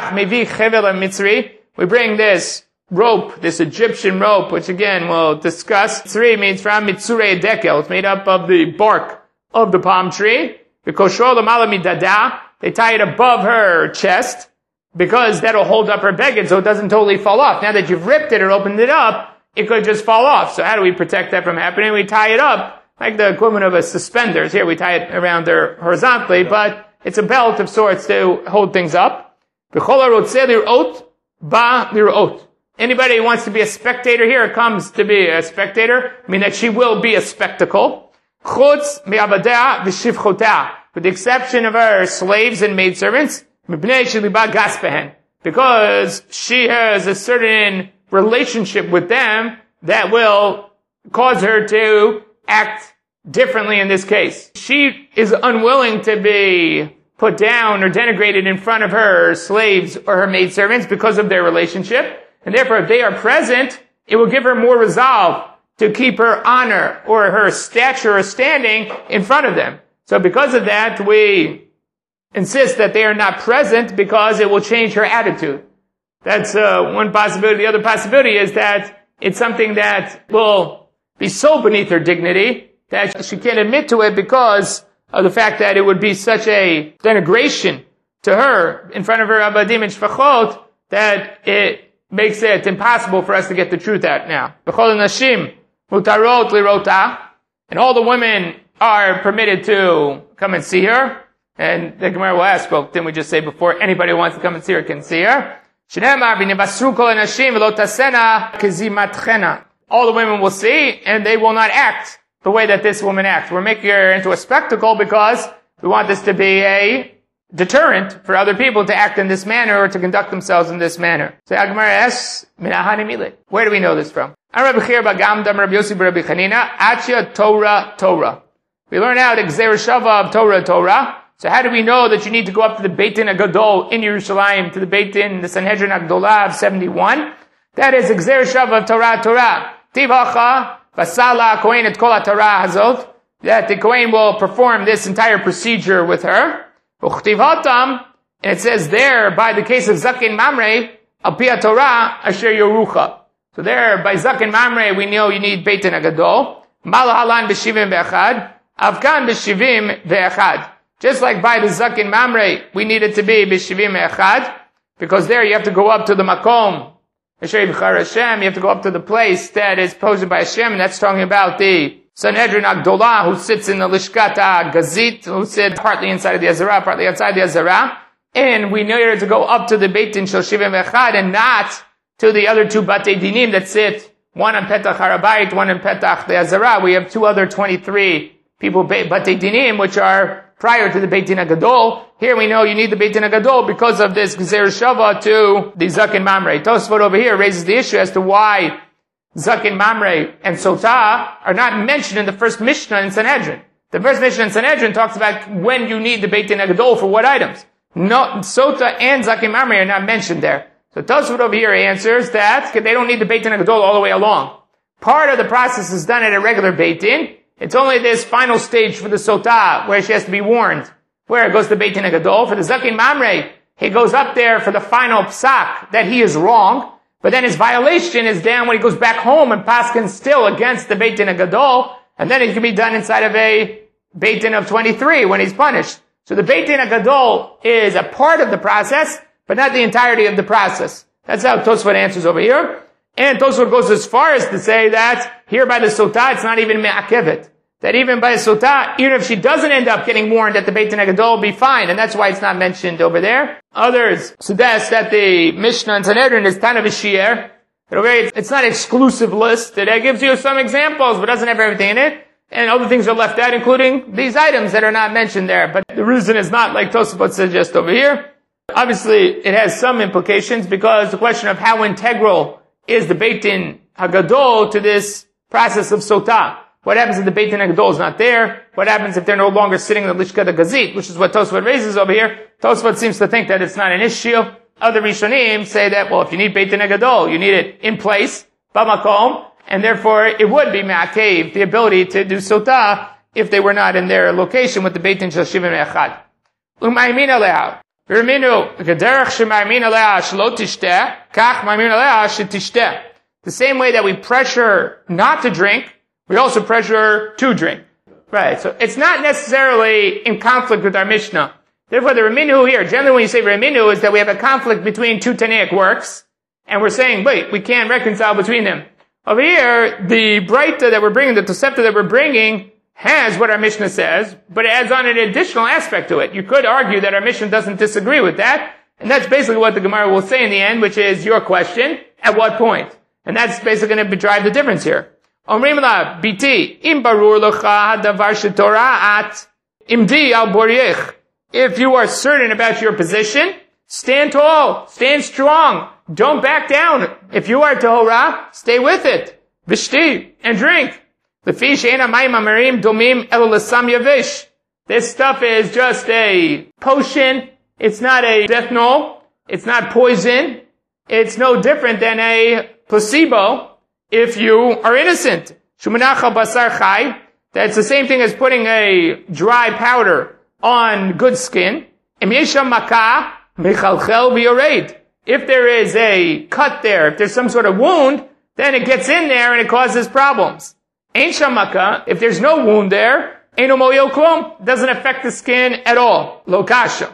bring this rope, this Egyptian rope, which again we'll discuss. Mitzri means from Mitzurei Dekel. It's made up of the bark of the palm tree. They tie it above her chest, because that'll hold up her beged so it doesn't totally fall off. Now that you've ripped it or opened it up, it could just fall off. So how do we protect that from happening? We tie it up, like the equivalent of a suspenders. Here we tie it around her horizontally, but it's a belt of sorts to hold things up. Anybody who wants to be a spectator here comes to be a spectator, I mean that she will be a spectacle. With the exception of her slaves and maidservants, because she has a certain relationship with them that will cause her to act differently in this case. She is unwilling to be put down or denigrated in front of her slaves or her maidservants because of their relationship, and therefore if they are present, it will give her more resolve to keep her honor or her stature or standing in front of them. So because of that, we insist that they are not present because it will change her attitude. That's one possibility. The other possibility is that it's something that will be so beneath her dignity that she can't admit to it because of the fact that it would be such a denigration to her in front of her abadim and shfachot that it makes it impossible for us to get the truth out now. And all the women are permitted to come and see her. And the Gemara will ask, well, didn't we just say before, anybody who wants to come and see her can see her? All the women will see, and they will not act the way that this woman acts. We're making her into a spectacle because we want this to be a deterrent for other people to act in this manner or to conduct themselves in this manner. So Gemara asks, where do we know this from? We learn out Gzeir Shava of Torah. So how do we know that you need to go up to the Beit Din HaGadol in Yerushalayim, to the Beit Din, the Sanhedrin HaGdolah of 71? That is Gzeir Shava of Torah. Tivhacha, Vasala, Kohen et Kol HaTorah Hazot, that the Kohen will perform this entire procedure with her. Uchtivhatam, and it says there, by the case of Zakin Mamre, Al Pi HaTorah, Asher Yerucha. So there, by Zakin Mamre, we know you need Beit Din HaGadol. Malahalan b'shivim ve'echad, Avkan b'shivim ve'echad. Just like by the Zakin Mamre, we need it to be b'shivim ve'echad, because there you have to go up to the Makom, Asher Yibchar Hashem, you have to go up to the place that is posed by Hashem, and that's talking about the Sanhedrin HaGdolah, who sits in the Lishkat HaGazit, who sits partly inside of the Azara, partly outside the Azara, and we need to go up to the Beit Din Shel Shivim ve'echad, and not to the other two Batei Dinim that sit, one on Petach Harabait, one on Petach the Azara. We have two other 23 people, Batei Dinim, which are prior to the Beit Din HaGadol. Here we know you need the Beit Din HaGadol because of this Gzeir Shava to the Zakin Mamre. Tosfot over here raises the issue as to why Zakin Mamre and Sotah are not mentioned in the first Mishnah in Sanhedrin. The first Mishnah in Sanhedrin talks about when you need the Beit Din HaGadol for what items. No, Sotah and Zakin Mamre are not mentioned there. So Tosfot over here answers that they don't need the Beit Din HaGadol all the way along. Part of the process is done at a regular Beit Din. It's only this final stage for the Sotah where she has to be warned, where it goes to Beit Din HaGadol. For the Zakin Mamre, he goes up there for the final psak that he is wrong, but then his violation is down when he goes back home and paskins still against the Beit Din HaGadol, and then it can be done inside of a Beit Din of 23 when he's punished. So the Beit Din HaGadol is a part of the process, but not the entirety of the process. That's how Tosfot answers over here. And Tosfot goes as far as to say that here by the Sotah, it's not even me'akevet. That even by the Sotah, even if she doesn't end up getting warned at the Beit Din HaGadol, will be fine. And that's why it's not mentioned over there. Others suggest that the Mishnah in Sanhedrin is Tana v'Shier. It's not exclusive list. It gives you some examples, but doesn't have everything in it. And other things are left out, including these items that are not mentioned there. But the reason is not like Tosfot suggests over here. Obviously, it has some implications because the question of how integral is the Beit Din HaGadol to this process of Sotah. What happens if the Beit Din HaGadol is not there? What happens if they're no longer sitting in the Lishkat HaGazit, which is what Tosfot raises over here? Tosfot seems to think that it's not an issue, Other Rishonim say that, well, if you need Beit Din Gadol, you need it in place, b'makom, and therefore it would be ma'akev, the ability to do sotah, if they were not in their location with the Beit Din Shel Shivim Echad. U'ma'amin aleha. V'raminu, k'derech she'ma'amin aleha shelo tishteh, kach ma'amin aleha shetishteh. The same way that we pressure not to drink, we also pressure to drink. Right, so it's not necessarily in conflict with our Mishnah. Therefore, the Raminu here, generally when you say Raminu, is that we have a conflict between two Tanaic works, and we're saying, wait, we can't reconcile between them. Over here, the Breita that we're bringing, the Tosefta that we're bringing, has what our Mishnah says, but it adds on an additional aspect to it. You could argue that our Mishnah doesn't disagree with that, and that's basically what the Gemara will say in the end, which is your question, at what point? And that's basically going to drive the difference here. Omrim la, biti, im barur locha hadavar shetora'at, imdi al boriech. If you are certain about your position, stand tall, stand strong, don't back down. If you are Torah, stay with it. Vishti, and drink. This stuff is just a potion. It's not a death knell. It's not poison. It's no different than a placebo if you are innocent. That's the same thing as putting a dry powder on good skin. If there is a cut there, if there's some sort of wound, then it gets in there and it causes problems. If there's no wound there, doesn't affect the skin at all. Lokasha.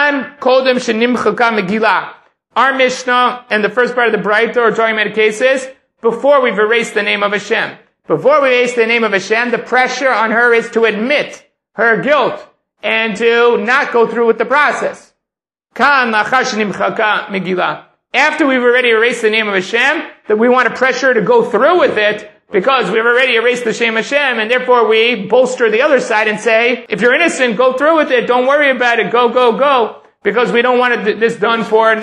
Our Mishnah and the first part of the Breita are talking about cases before we've erased the name of Hashem. Before we erase the name of Hashem, the pressure on her is to admit her guilt and to not go through with the process. After we've already erased the name of Hashem, that we want to pressure her to go through with it because we've already erased the Shem Hashem, and therefore we bolster the other side and say, if you're innocent, go through with it, don't worry about it, go, because we don't want this done for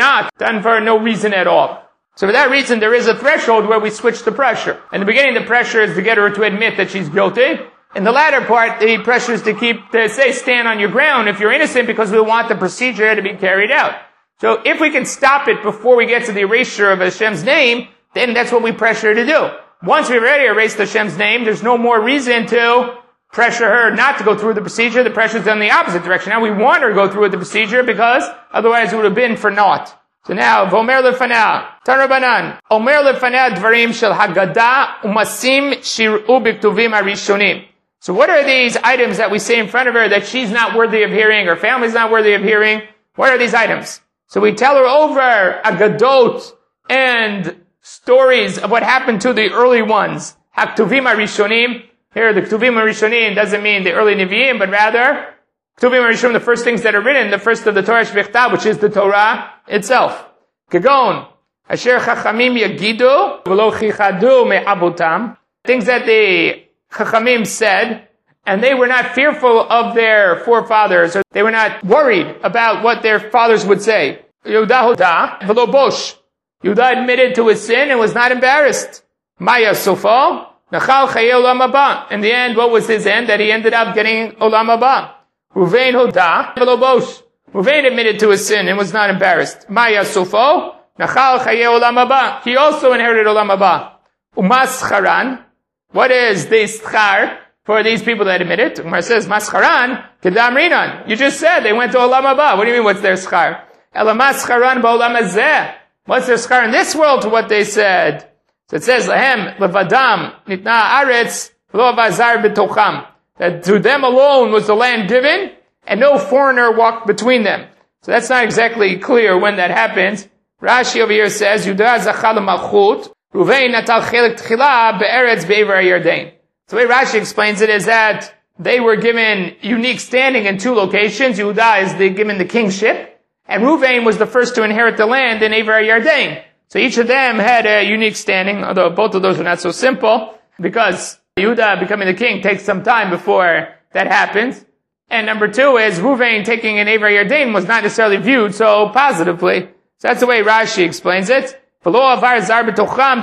no reason at all. So for that reason, there is a threshold where we switch the pressure. In the beginning, the pressure is to get her to admit that she's guilty. In the latter part, the pressure is to say stand on your ground if you're innocent, because we want the procedure to be carried out. So if we can stop it before we get to the erasure of Hashem's name, then that's what we pressure her to do. Once we've already erased Hashem's name, there's no more reason to pressure her not to go through the procedure. The pressure is in the opposite direction. Now we want her to go through with the procedure because otherwise it would have been for naught. So now, Vomer Lefana, Tarabanan, Omer Lefana Dvarim Shel Haggadah Umasim Shir'u B'Ktuvim HaRishonim. So what are these items that we say in front of her that she's not worthy of hearing, her family's not worthy of hearing? What are these items? So we tell her over Agadot and stories of what happened to the early ones. HaKtuvim HaRishonim. Here, the Ktuvim HaRishonim doesn't mean the early Nevi'im, but rather Ktuvim HaRishonim, the first things that are written, the first of the Torah Shvichtav, which is the Torah itself. Kagon, Asher Chachamim Yagidu, V'lo Chichadu Me'abutam. Things that the Chachamim said, and they were not fearful of their forefathers, or they were not worried about what their fathers would say. Yehuda Hoda, V'lo Bosh. Yehuda admitted to his sin and was not embarrassed. Maya Sofo, Nachal Chaye Olam Haba. In the end, what was his end? That he ended up getting Olam Haba. Ruvain Hoda, V'lo Bosh. Ruvain admitted to his sin and was not embarrassed. Maya Sofo, Nachal Chaye Olam Haba. He also inherited Olam Haba. Umas Charan. What is the schar for these people that admit it? Umar says, Mascharan, Kedam Rinan. You just said they went to Olam Haba. What do you mean, what's their schar? Ela Mascharan ba'olam hazeh. What's their schar in this world to what they said? So it says, Lahem levadam nitna aretz lo vazar b'tocham. That to them alone was the land given, and no foreigner walked between them. So that's not exactly clear when that happens. Rashi over here says, Yudah zachal malchut. Ruvain natal chelik tchila be'eretz be'ever Yarden. So the way Rashi explains it is that they were given unique standing in two locations. Yehuda is given the kingship, and Ruvain was the first to inherit the land in Ever Yarden. So each of them had a unique standing, although both of those are not so simple, because Yehuda becoming the king takes some time before that happens. And number two is Ruvain taking an Ever Yarden was not necessarily viewed so positively. So that's the way Rashi explains it. When Moshe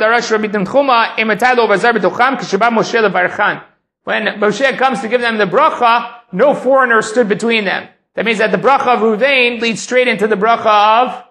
comes to give them the bracha, no foreigner stood between them. That means that the bracha of Ruvain leads straight into the bracha of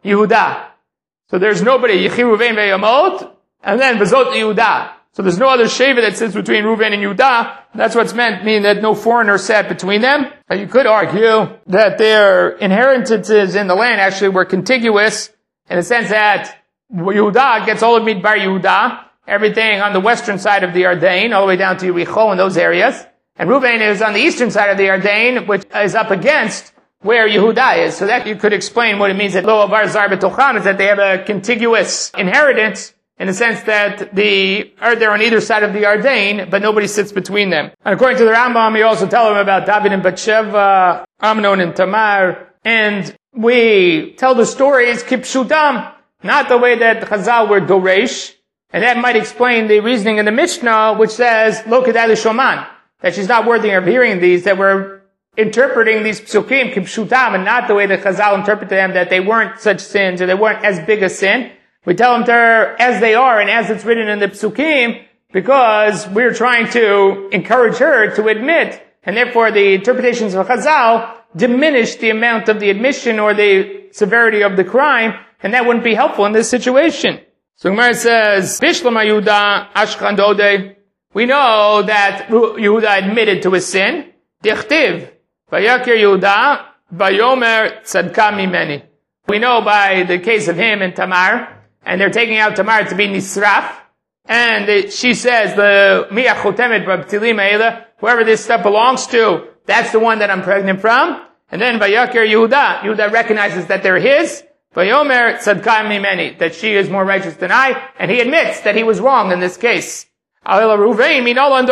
Yehuda. So there's nobody, Yechi Ruvain ve'Yamot, and then V'zot Yehuda. So there's no other Sheva that sits between Reuven and Yehuda. That's what's meant, meaning that no foreigner sat between them. But you could argue that their inheritances in the land actually were contiguous, in the sense that Yehuda gets all of Midbar Yehuda, everything on the western side of the Ardain, all the way down to Yericho and those areas. And Reuven is on the eastern side of the Ardain, which is up against where Yehuda is. So that you could explain what it means that Lo Avar Zar B'tocham is that they have a contiguous inheritance, in the sense that they're on either side of the Ardain, but nobody sits between them. And according to the Rambam, we also tell them about David and Bathsheba, Amnon and Tamar, and we tell the stories kipshutam, not the way that Chazal were doresh, and that might explain the reasoning in the Mishnah, which says, Lo kedai l'shoman, that she's not worthy of hearing these, that we're interpreting these psukim kipshutam, and not the way that Chazal interpreted them, that they weren't such sins, or they weren't as big a sin. We tell them they're as they are and as it's written in the psukim, because we're trying to encourage her to admit, and therefore the interpretations of Chazal diminish the amount of the admission or the severity of the crime, and that wouldn't be helpful in this situation. So Gemara says, Bishlama Yehuda Ashkan Dode. We know that Yehuda admitted to his sin. Dichtiv Vayakir Yehuda Vayomer Tzadka Mimeni. We know by the case of him and Tamar, and they're taking out Tamar to be Nisraf, and she says, the Miach Chotemet B'Ptilim Eila, whoever this stuff belongs to, that's the one that I'm pregnant from. And then Vayakir Yehuda recognizes that they're his, Vayomer Tzadka Mimeni, that she is more righteous than I, and he admits that he was wrong in this case. Where do we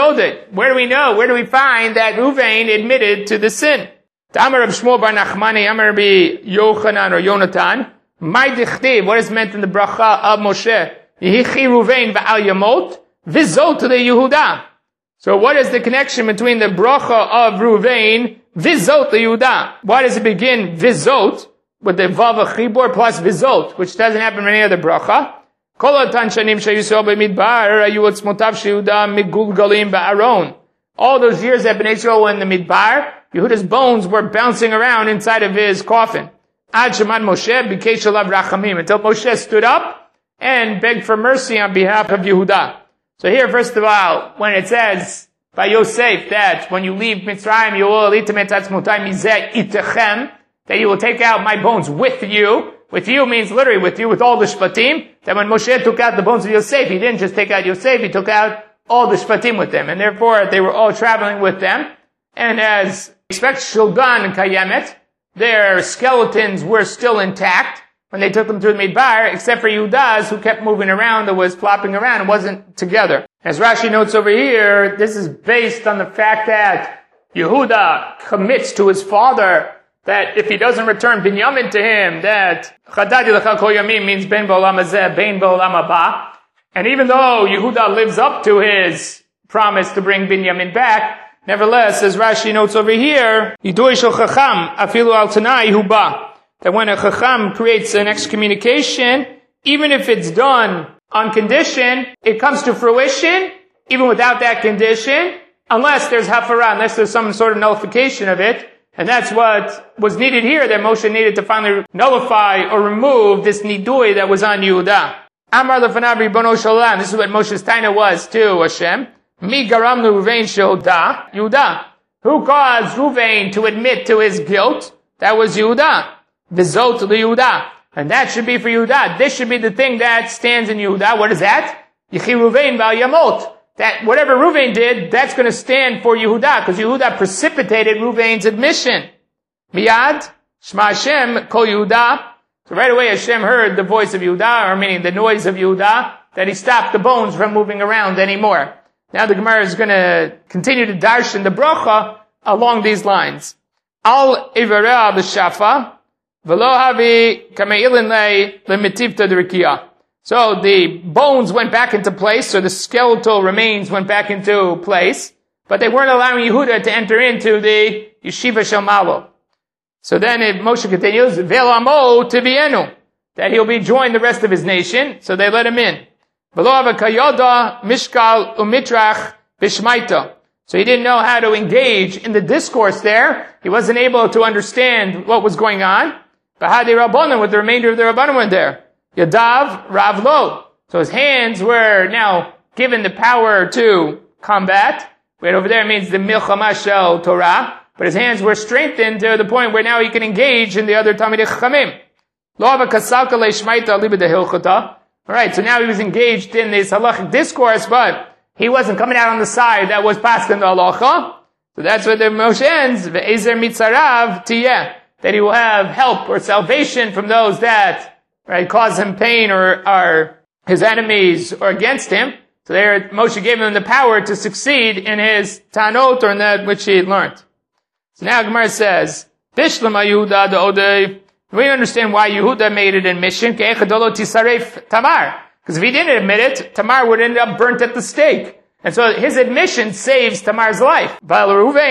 know? Where do we find that Ruvain admitted to the sin? Tamar of Shmuel bar Nachmani, Amar Rabbi Yochanan or Yonatan, what is meant in the bracha of Moshe? Yehichi Ruvain v'al Yamot, v'zot to the Yehuda. So what is the connection between the bracha of Ruvain, v'zot the Yehuda? Why does it begin v'zot, with the vav chibur plus v'zot, which doesn't happen in any other bracha? Kol hatan shanim sheyisrael b'midbar, ayu otzmotav sheYehuda migulgalim ba'aron. All those years that Bnei Yisrael were in the Midbar, Yehuda's bones were bouncing around inside of his coffin. Ad Shemad Moshe b'keish alav rachamim, until Moshe stood up and begged for mercy on behalf of Yehuda. So here, first of all, when it says by Yosef that when you leave Mitzrayim, you will itamet atzmotai mizeh itechem, that you will take out my bones with you. With you means literally with you, with all the shvatim. That when Moshe took out the bones of Yosef, he didn't just take out Yosef, he took out all the shvatim with them, and therefore they were all traveling with them. And as expect Shulgan and Kayemet, their skeletons were still intact when they took them through the Midbar, except for Yehuda's, who kept moving around and was flopping around and wasn't together. As Rashi notes over here, this is based on the fact that Yehuda commits to his father that if he doesn't return Binyamin to him, that Chadadi Lecha Kol Yamim means Ben B'olam Hazeh, Ben B'olam Haba. And even though Yehuda lives up to his promise to bring Binyamin back, nevertheless, as Rashi notes over here, Yidui Shel Chacham Afilu Al Tanai Huba, that when a Chacham creates an excommunication, even if it's done on condition, it comes to fruition, even without that condition, unless there's hafara, unless there's some sort of nullification of it. And that's what was needed here, that Moshe needed to finally nullify or remove this nidui that was on Yehuda. Amar lefanav ribono shel olam. This is what Moshe's taina was to Hashem. Mi garam Ruvain shehoda. Yehuda. Who caused Ruvain to admit to his guilt? That was Yehuda. V'zot Yehuda. And that should be for Yehuda. This should be the thing that stands in Yehuda. What is that? Yechi Ruvain v'al Yamot. That whatever Ruvain did, that's going to stand for Yehuda, because Yehuda precipitated Ruvain's admission. Miyad, Shema Hashem, Kol Yehuda. So right away Hashem heard the voice of Yehuda, or meaning the noise of Yehuda, that he stopped the bones from moving around anymore. Now the Gemara is going to continue to darshan the bracha along these lines. Al Ivareh b'shafa, v'lo havi kameilin lei lemitivta d'rikiyah. So the bones went back into place, or the skeletal remains went back into place, but they weren't allowing Yehuda to enter into the yeshiva shel malo. So then Moshe continues, Ve'lamo tivienu, that he'll be joined the rest of his nation, so they let him in. V'lo avakayoda mishkal umitrach bishmaita. So he didn't know how to engage in the discourse there. He wasn't able to understand what was going on. Bahadi Rabbanan, with the remainder of the Rabbanan were there. Yadav Ravlo. So his hands were now given the power to combat. Right over there means the Milchama Shel Torah. But his hands were strengthened to the point where now he can engage in the other Talmidei Chachamim. Alright, so now he was engaged in this halachic discourse, but he wasn't coming out on the side that was passed in the halacha. So that's what the Moshe ends, Ve'ezer mitzarav tiyeh, that he will have help or salvation from those that, right, cause him pain or are his enemies or against him. So there, Moshe gave him the power to succeed in his tanot, or in that which he had learned. So now Gemara says, Bishlama Yehuda de'odei. We understand why Yehuda made an admission, tisaref Tamar. Because if he didn't admit it, Tamar would end up burnt at the stake. And so his admission saves Tamar's life. Why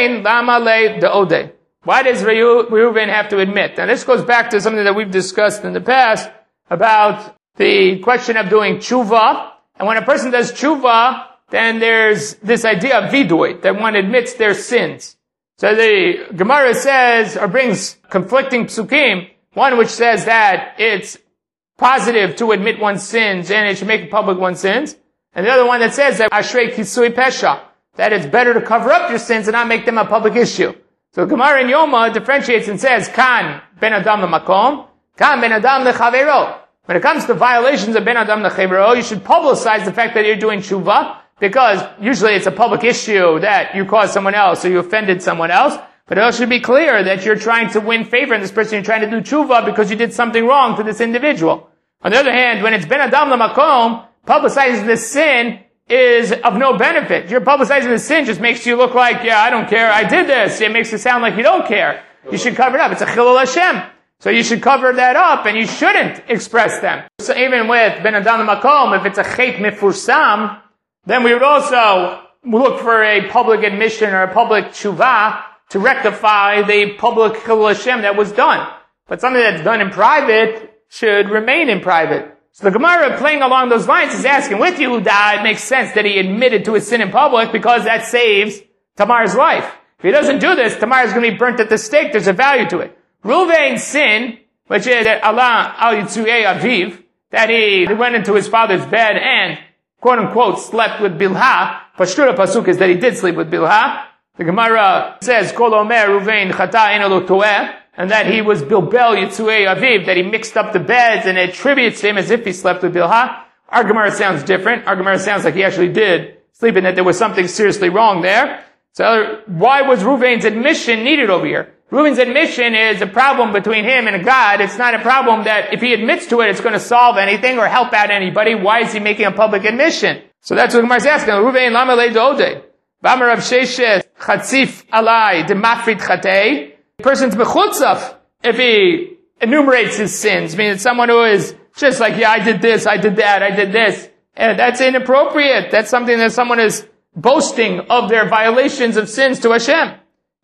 does Reuven have to admit? Now this goes back to something that we've discussed in the past about the question of doing tshuva. And when a person does tshuva, then there's this idea of vidui, that one admits their sins. So the Gemara says, or brings conflicting psukim, one which says that it's positive to admit one's sins and it should make public one's sins. And the other one that says that Ashrei Kisui Pesha, that it's better to cover up your sins and not make them a public issue. So Gemara in Yoma differentiates and says, Kan ben Adam leMakom, Kan ben Adam leChavero. When it comes to violations of ben Adam leChavero, you should publicize the fact that you're doing tshuva, because usually it's a public issue that you caused someone else or you offended someone else. But it also should be clear that you're trying to win favor in this person, you're trying to do tshuva because you did something wrong to this individual. On the other hand, when it's ben Adam leMakom, publicizing the sin is of no benefit. You're publicizing the sin just makes you look like, yeah, I don't care, I did this. It makes it sound like you don't care. You should cover it up. It's a chilul Hashem. So you should cover that up and you shouldn't express them. So even with ben Adam leMakom, if it's a chet mefursam, then we would also look for a public admission or a public tshuva to rectify the public chilul Hashem that was done. But something that's done in private should remain in private. So the Gemara, playing along those lines, is asking, with Yehuda, it makes sense that he admitted to his sin in public because that saves Tamar's life. If he doesn't do this, Tamar is going to be burnt at the stake. There's a value to it. Reuven's sin, which is that Allah al Yitzuyei Aviv, that he went into his father's bed and, quote unquote, slept with Bilha. Pashtura Pasuk is that he did sleep with Bilha. The Gemara says, Kol Omer Reuven Chata Eno Lo Toeh, and that he was Bilbel Yitzuyei Aviv, that he mixed up the beds and attributes him as if he slept with Bilha. Our Gemara sounds different. Our Gemara sounds like he actually did sleep and that there was something seriously wrong there. So why was Reuven's admission needed over here? Reuven's admission is a problem between him and God. It's not a problem that if he admits to it, it's going to solve anything or help out anybody. Why is he making a public admission? So that's what Gemara is asking. Reuven lama le dode. V'amar Rav Sheshes chatzif alai demafrit chatei. Person's mechutzaf if he enumerates his sins. I mean, it's someone who is just like, yeah, I did this, I did that, I did this. And that's inappropriate. That's something that someone is boasting of their violations of sins to Hashem.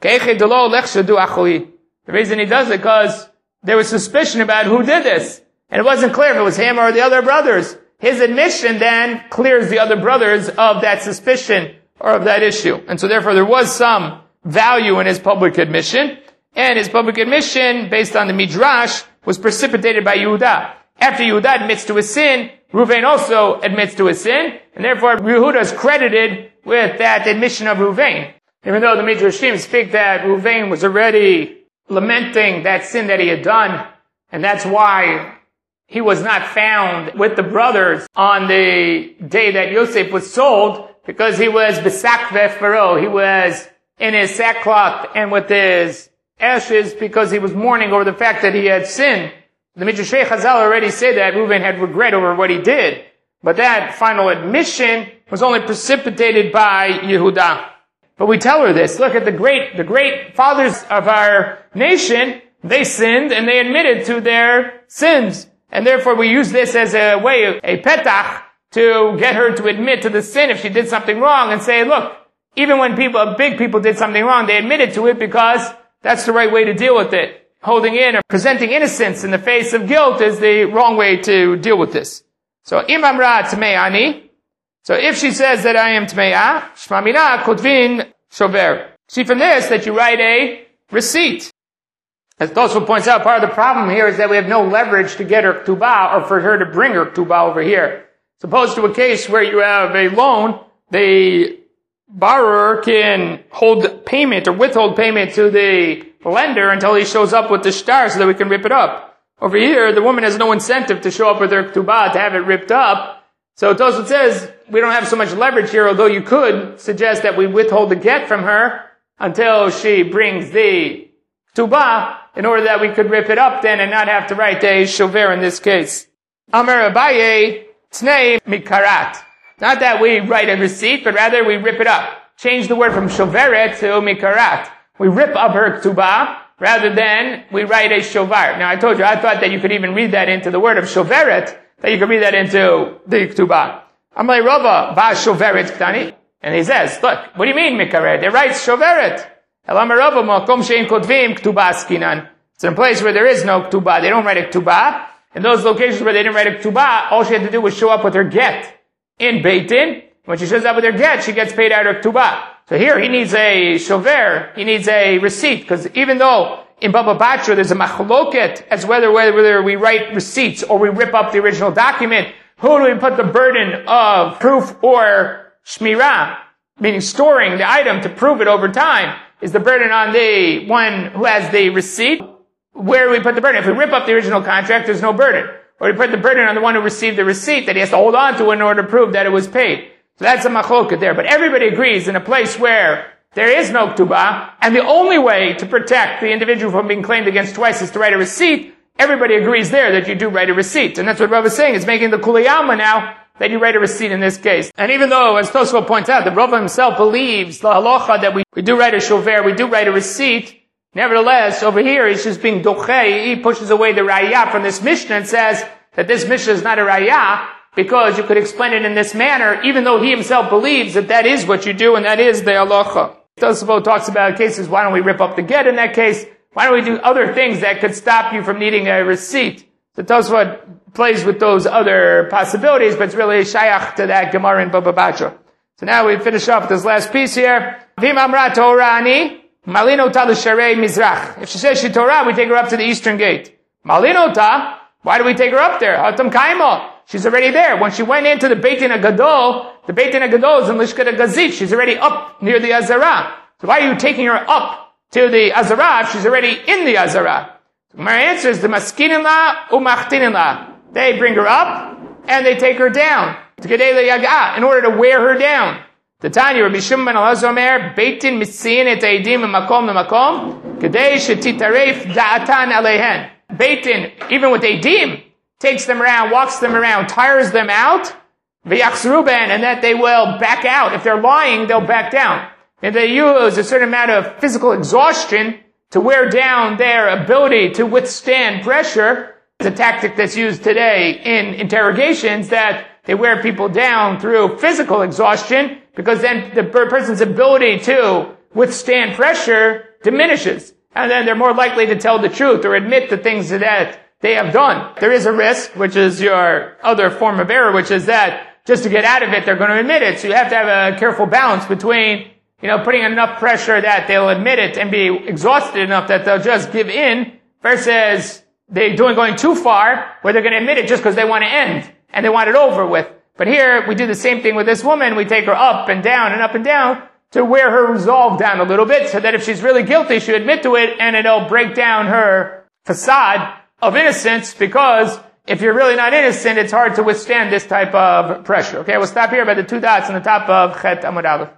The reason he does it because there was suspicion about who did this. And it wasn't clear if it was him or the other brothers. His admission then clears the other brothers of that suspicion or of that issue. And so therefore there was some value in his public admission. And his public admission, based on the Midrash, was precipitated by Yehuda. After Yehuda admits to his sin, Reuven also admits to his sin, and therefore Yehuda is credited with that admission of Reuven. Even though the Midrashim speak that Reuven was already lamenting that sin that he had done, and that's why he was not found with the brothers on the day that Yosef was sold, because he was besakveh faro, he was in his sackcloth and with his ashes because he was mourning over the fact that he had sinned. The Midrashei Chazal already said that Reuven had regret over what he did. But that final admission was only precipitated by Yehuda. But we tell her this. Look at the great fathers of our nation. They sinned and they admitted to their sins. And therefore we use this as a way, a petach, to get her to admit to the sin if she did something wrong and say, look, even when big people did something wrong, they admitted to it because that's the right way to deal with it. Holding in or presenting innocence in the face of guilt is the wrong way to deal with this. So, im amra tme'ani. So if she says that I am tme'ah, shma mina kotvin shover. See from this that you write a receipt. As Tosfot points out, part of the problem here is that we have no leverage to get her ktubah or for her to bring her ktubah over here. As opposed to a case where you have a loan, the borrower can hold payment or withhold payment to the lender until he shows up with the shtar so that we can rip it up. Over here, the woman has no incentive to show up with her ktubah to have it ripped up. So Tosfot says we don't have so much leverage here, although you could suggest that we withhold the get from her until she brings the ktubah in order that we could rip it up then and not have to write a shover in this case. Amar Abaye, Tnei Mikarat. Not that we write a receipt, but rather we rip it up. Change the word from shoveret to mikarat. We rip up her ktubah rather than we write a shovar. Now I told you, I thought that you could even read that into the word of shoveret, that you could read that into the ktubah. Amar Rava, ba shoveret ktani. And he says, look, what do you mean mikaret? It writes shoveret. Amar Rava, makom shein kotvim ktubah skinan. It's in a place where there is no ktubah. They don't write a ktubah. In those locations where they didn't write a ktubah, all she had to do was show up with her get in Beit Din. When she shows up with her get, she gets paid out her ktubah. So here he needs a shover, he needs a receipt, because even though in Baba Batra there's a machloket as whether we write receipts or we rip up the original document, who do we put the burden of proof or shmirah, meaning storing the item to prove it over time? Is the burden on the one who has the receipt? Where do we put the burden? If we rip up the original contract, there's no burden. Or we put the burden on the one who received the receipt that he has to hold on to in order to prove that it was paid. So that's a machloket there. But everybody agrees in a place where there is no ktubah, and the only way to protect the individual from being claimed against twice is to write a receipt. Everybody agrees there that you do write a receipt. And that's what Rav is saying. It's making the kuliyama now that you write a receipt in this case. And even though, as Tosfot points out, that Rav himself believes the halacha that we do write a shover, we do write a receipt, nevertheless, over here, he's just being dochei. He pushes away the raya from this Mishnah and says that this Mishnah is not a raya because you could explain it in this manner, even though he himself believes that that is what you do and that is the halacha. Tosfot talks about cases, why don't we rip up the get in that case? Why don't we do other things that could stop you from needing a receipt? So Tosfot plays with those other possibilities, but it's really shayach to that Gemara in Baba Batra. So now we finish up this last piece here. Vim amra Torani. Malinota l'sharei mizrach. If she says she Torah, we take her up to the eastern gate. Malinota, why do we take her up there? Hatam kaimo. She's already there. When she went into the Beit Din HaGadol, the Beit Din HaGadol is in Lishkat HaGazit. She's already up near the Azara. So why are you taking her up to the Azara if she's already in the Azara? So my answer is the maskinin la umachtinin la. They bring her up and they take her down to Gedei Yaga in order to wear her down. The Tanya, Rabbi Shimon ben Elazar Omer, Beit Din mitziyin et ha'edim makom lemakom, kedei shetitaref da'atan aleihen. Beit Din, even with edim, takes them around, walks them around, tires them out, v'yachzruben, and that they will back out. If they're lying, they'll back down. And they use a certain amount of physical exhaustion to wear down their ability to withstand pressure. It's a tactic that's used today in interrogations, that they wear people down through physical exhaustion, because then the person's ability to withstand pressure diminishes. And then they're more likely to tell the truth or admit the things that they have done. There is a risk, which is your other form of error, which is that just to get out of it, they're going to admit it. So you have to have a careful balance between, putting enough pressure that they'll admit it and be exhausted enough that they'll just give in, versus they're going too far where they're going to admit it just because they want to end and they want it over with. But here, we do the same thing with this woman. We take her up and down and up and down to wear her resolve down a little bit, so that if she's really guilty, she'll admit to it, and it'll break down her facade of innocence, because if you're really not innocent, it's hard to withstand this type of pressure. Okay, we'll stop here by the two dots on the top of Chet Amud Aleph.